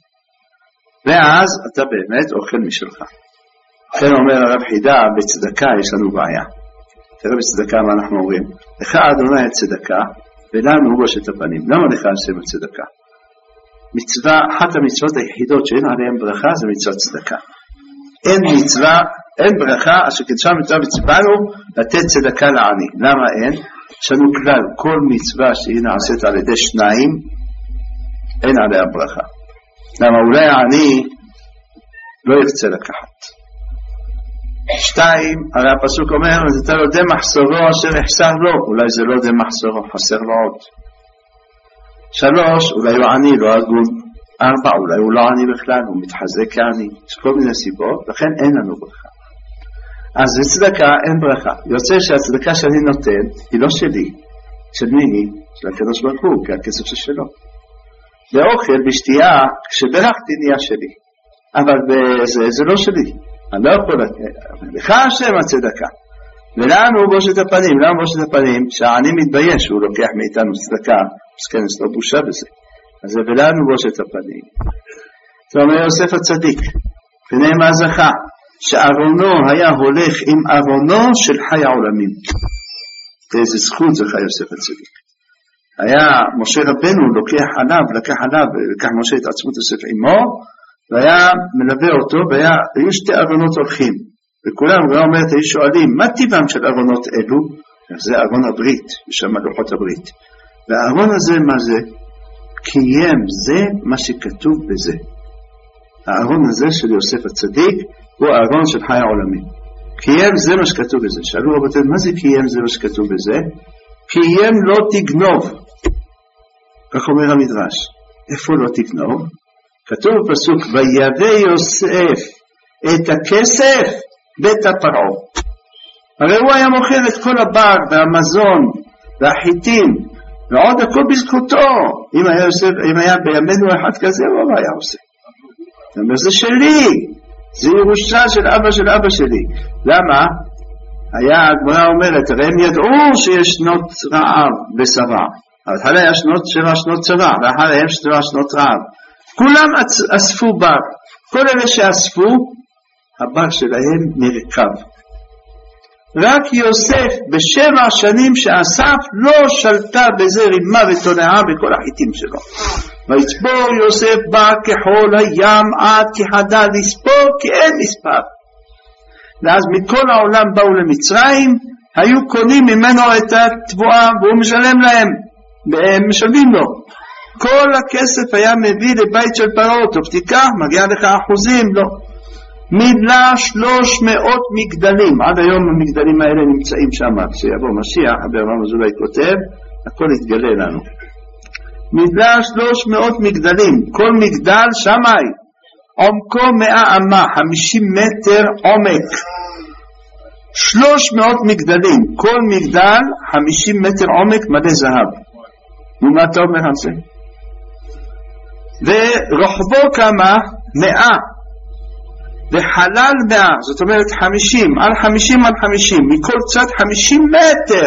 ואז אתה באמת אוכל משלך. לכן אומר הרב חידה, בצדקה יש לנו בעיה. תראה בצדקה מה אנחנו אומרים. לך אדוני הצדקה, ולנו בושת הפנים. למה לך עושים הצדקה? מצווה, אחת המצוות היחידות שאין עליהן ברכה, זה מצוות צדקה. אין מצווה, אין ברכה, אשר קדשה מצווה מצוונו, לתת צדקה לעני. למה אין? יש לנו כלל, כל מצווה שהיא נעשית על ידי שניים, אין עליה ברכה. למה אולי העני לא ירצה לקחת. שתיים, הרי הפסוק אומר, אתה לא די מחסורו אשר יחסר לו, אולי זה לא די מחסורו, חסר לו עוד. שלוש, אולי הוא עני, לא הגון. ארבע, אולי הוא לא עני בכלל, הוא מתחזק כעני. יש כל מיני סיבות, לכן אין לנו ברכה. אז בצדקה אין ברכה. יוצא שהצדקה שאני נותן היא לא שלי. של מי היא? של הקדוש ברוך הוא, כי הכסף שלו. באוכל, בשתייה, כשברכתי נהיה שלי. אבל זה, זה לא שלי. אני לא יכול לתת. לך השם הצדקה. ולנו בושת הפנים. למה בושת הפנים? שהעני מתבייש, הוא לוקח מאיתנו צדקה. מסכן, יש לו בושה בזה. אז זה ולנו בושת הפנים. זאת אומרת, יוסף הצדיק. פני מה זכה? שארונו היה הולך עם ארונו של חי העולמים. ואיזה זכות זכה יוסף הצדיק. היה משה רבנו לוקח עליו, לקח עליו, לקח משה את עצמות יוסף עמו, והיה מלווה אותו, והיו שתי ארונות הולכים. וכולם, הוא אומרת, היו שואלים, מה טבעם של ארונות אלו? זה ארון הברית, בשם לוחות הברית. והארון הזה, מה זה? קיים זה מה שכתוב בזה. הארון הזה של יוסף הצדיק, הוא הארון של חי העולמים. קיים זה מה שכתוב בזה. שאלו רבותינו, מה זה קיים זה מה שכתוב בזה? קיים לא תגנוב. כך אומר המדרש. איפה לא תגנוב? כתוב בפסוק, ויבא יוסף את הכסף בית הפרעה. הרי הוא היה מוכר את כל הבר והמזון והחיטים, ועוד הכל בזכותו. אם היה, יוסף, אם היה בימינו אחד כזה, הוא לא היה עושה. זאת אומרת, זה שלי. זה ירושה של אבא של אבא שלי. למה? היה, הגמרא אומרת, הרי הם ידעו שיש שנות רעב בשרה. אבל אחרי היה שנות שבע שנות צבא, ואחרי הם שבע שנות רעב. כולם אספו בר. כל אלה שאספו, הבר שלהם נרקב. רק יוסף בשבע שנים שאסף לא שלטה בזה רימה ותונעה בכל החיטים שלו. ויצבור יוסף בר כחול הים עד כחדל לספור כי אין מספר. ואז מכל העולם באו למצרים, היו קונים ממנו את התבואה והוא משלם להם, והם משלמים לו. כל הכסף היה מביא לבית של פרעות, טוב תיקח, מגיע לך אחוזים, לא. מילה שלוש מאות מגדלים, עד היום המגדלים האלה נמצאים שם, כשיבוא משיח, אברהם אזולאי כותב, הכל יתגלה לנו. מילה שלוש מאות מגדלים, כל מגדל שמאי, עומקו מאה אמה, חמישים מטר עומק, שלוש מאות מגדלים, כל מגדל חמישים מטר עומק מלא זהב. ומה אתה אומר על זה? ורוחבו כמה? מאה. וחלל מאה, זאת אומרת חמישים, על חמישים על חמישים, מכל צד חמישים מטר.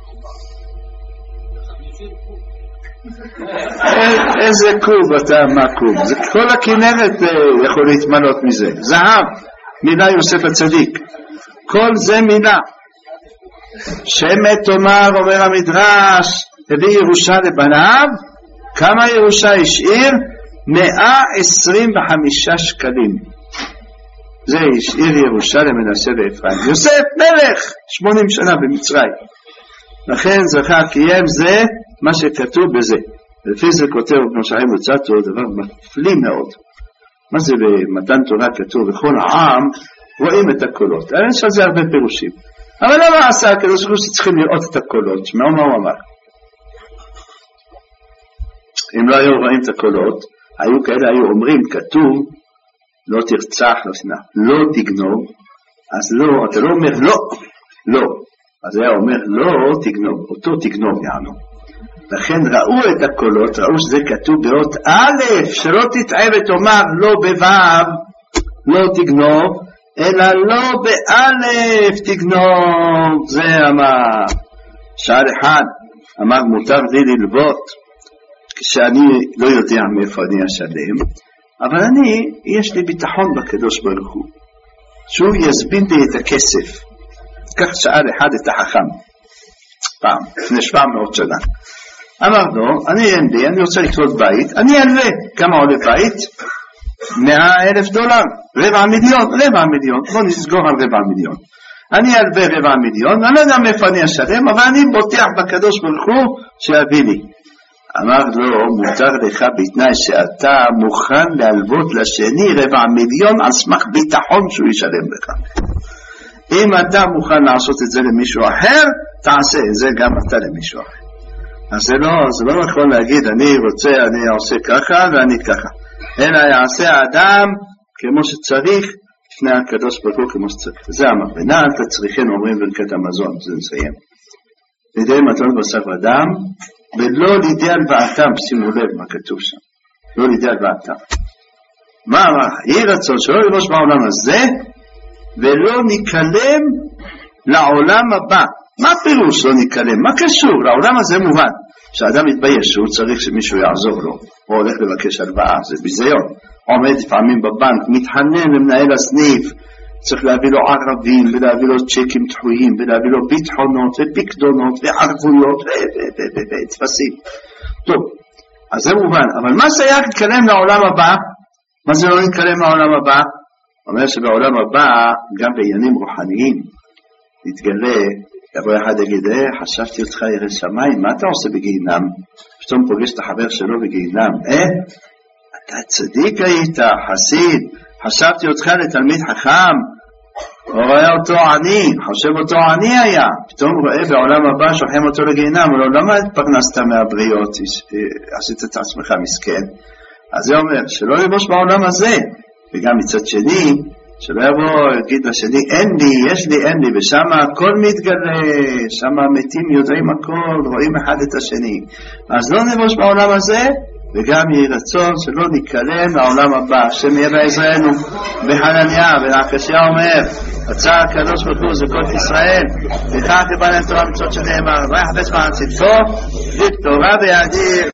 איזה קוב אתה, מה קוב? זה כל הכנרת יכול להתמלות מזה. זהב, מילה יוסף הצדיק. כל זה מילה. שמת תאמר, אומר המדרש, הביא ירושה לבניו, כמה ירושה השאיר? מאה עשרים וחמישה שקלים. זה השאיר ירושה למנשה ואפרים. יוסף מלך שמונים שנה במצרים, לכן זכה קיים. זה מה שכתוב בזה. לפי זה כותב בנו שחיים לוצאתו דבר מפליא מאוד. מה זה במתן תורה כתוב? בכל העם רואים את הקולות. יש על זה הרבה פירושים, אבל למה עשה הקדוש ברוך הוא שצריכים לראות את הקולות? שמעו מה הוא אמר. אם לא היו רואים את הקולות, היו כאלה היו אומרים, כתוב לא תרצח, לא שנאה, לא תגנוב. אז לא, אתה לא אומר לא, לא, אז היה אומר לא תגנוב, אותו תגנוב יענו. לכן ראו את הקולות, ראו שזה כתוב באות א', שלא תטעה ותאמר לא בו' לא תגנוב, אלא לא באלף תגנוב. זה אמר שער אחד, אמר מותר לי ללוות כשאני לא יודע מאיפה אני אשלם, אבל אני, יש לי ביטחון בקדוש ברוך הוא שהוא יזבין לי את הכסף. כך שאל אחד את החכם פעם, לפני שבע מאות שנה, אמר לו, אני אין לי, אני רוצה לקנות בית, אני אלווה. כמה עולה בית? מאה אלף דולר, רבע מיליון, רבע מיליון, בוא נסגור על רבע מיליון. אני אלווה רבע מיליון, אני לא יודע מאיפה אני אשלם, אבל אני בוטח בקדוש ברוך הוא שיביא לי. אמר לו, מותר לך בתנאי שאתה מוכן להלוות לשני רבע מיליון על סמך ביטחון שהוא ישלם לך. אם אתה מוכן לעשות את זה למישהו אחר, תעשה את זה גם אתה למישהו אחר. אז זה לא, זה לא נכון להגיד, אני רוצה, אני עושה ככה ואני ככה. אלא יעשה האדם כמו שצריך, לפני הקדוש ברוך הוא כמו שצריך. זה אמר, ונעל תצריכן אומרים ברכת המזון, זה נסיים. לידי מתנות בשר ודם, ולא לידי הלוואתם, שימו לב מה כתוב שם, לא לידי הלוואתם. מה אמר? יהי רצון שלא ללבוש בעולם הזה, ולא ניקלם לעולם הבא. מה פירוש לא ניקלם? מה קשור? לעולם הזה מובן שהאדם מתבייש שהוא צריך שמישהו יעזור לו, הוא הולך לבקש הלוואה, זה ביזיון. עומד לפעמים בבנק, מתחנן למנהל הסניף, צריך להביא לו ערבים ולהביא לו צ'קים דחויים ולהביא לו ביטחונות ופקדונות וערבויות ותפסים. טוב, אז זה מובן. אבל מה שהיה להתקלם לעולם הבא? מה זה לא להתקלם לעולם הבא? אומר שבעולם הבא גם בעניינים רוחניים נתגלה, יבוא אחד יגיד, אה, חשבתי אותך ירא שמיים, מה אתה עושה בגיהינם? פתאום פוגש את החבר שלו בגיהינם, אה, אתה צדיק היית, חסיד, חשבתי אותך לתלמיד חכם, הוא רואה אותו עני, חושב אותו עני היה, פתאום רואה בעולם הבא שוכם אותו לגיהינם, הוא לא, למה התפרנסת מהבריות, עשית את עצמך מסכן? אז זה אומר, שלא לבוש בעולם הזה, וגם מצד שני, שלא יבוא, יגיד לשני, אין לי, יש לי, אין לי, ושם הכל מתגלה, שם המתים יודעים הכל, רואים אחד את השני. אז לא נבוש בעולם הזה, וגם יהי רצון שלא ניקלם לעולם הבא. השם יהיה בעזרנו. בחנניה ולעקשיה אומר, רצה הקדוש ברוך הוא זכות ישראל, וכך קיבלנו תורה מצוות שנאמר, ויחפש מען צדקו, ותורה בידי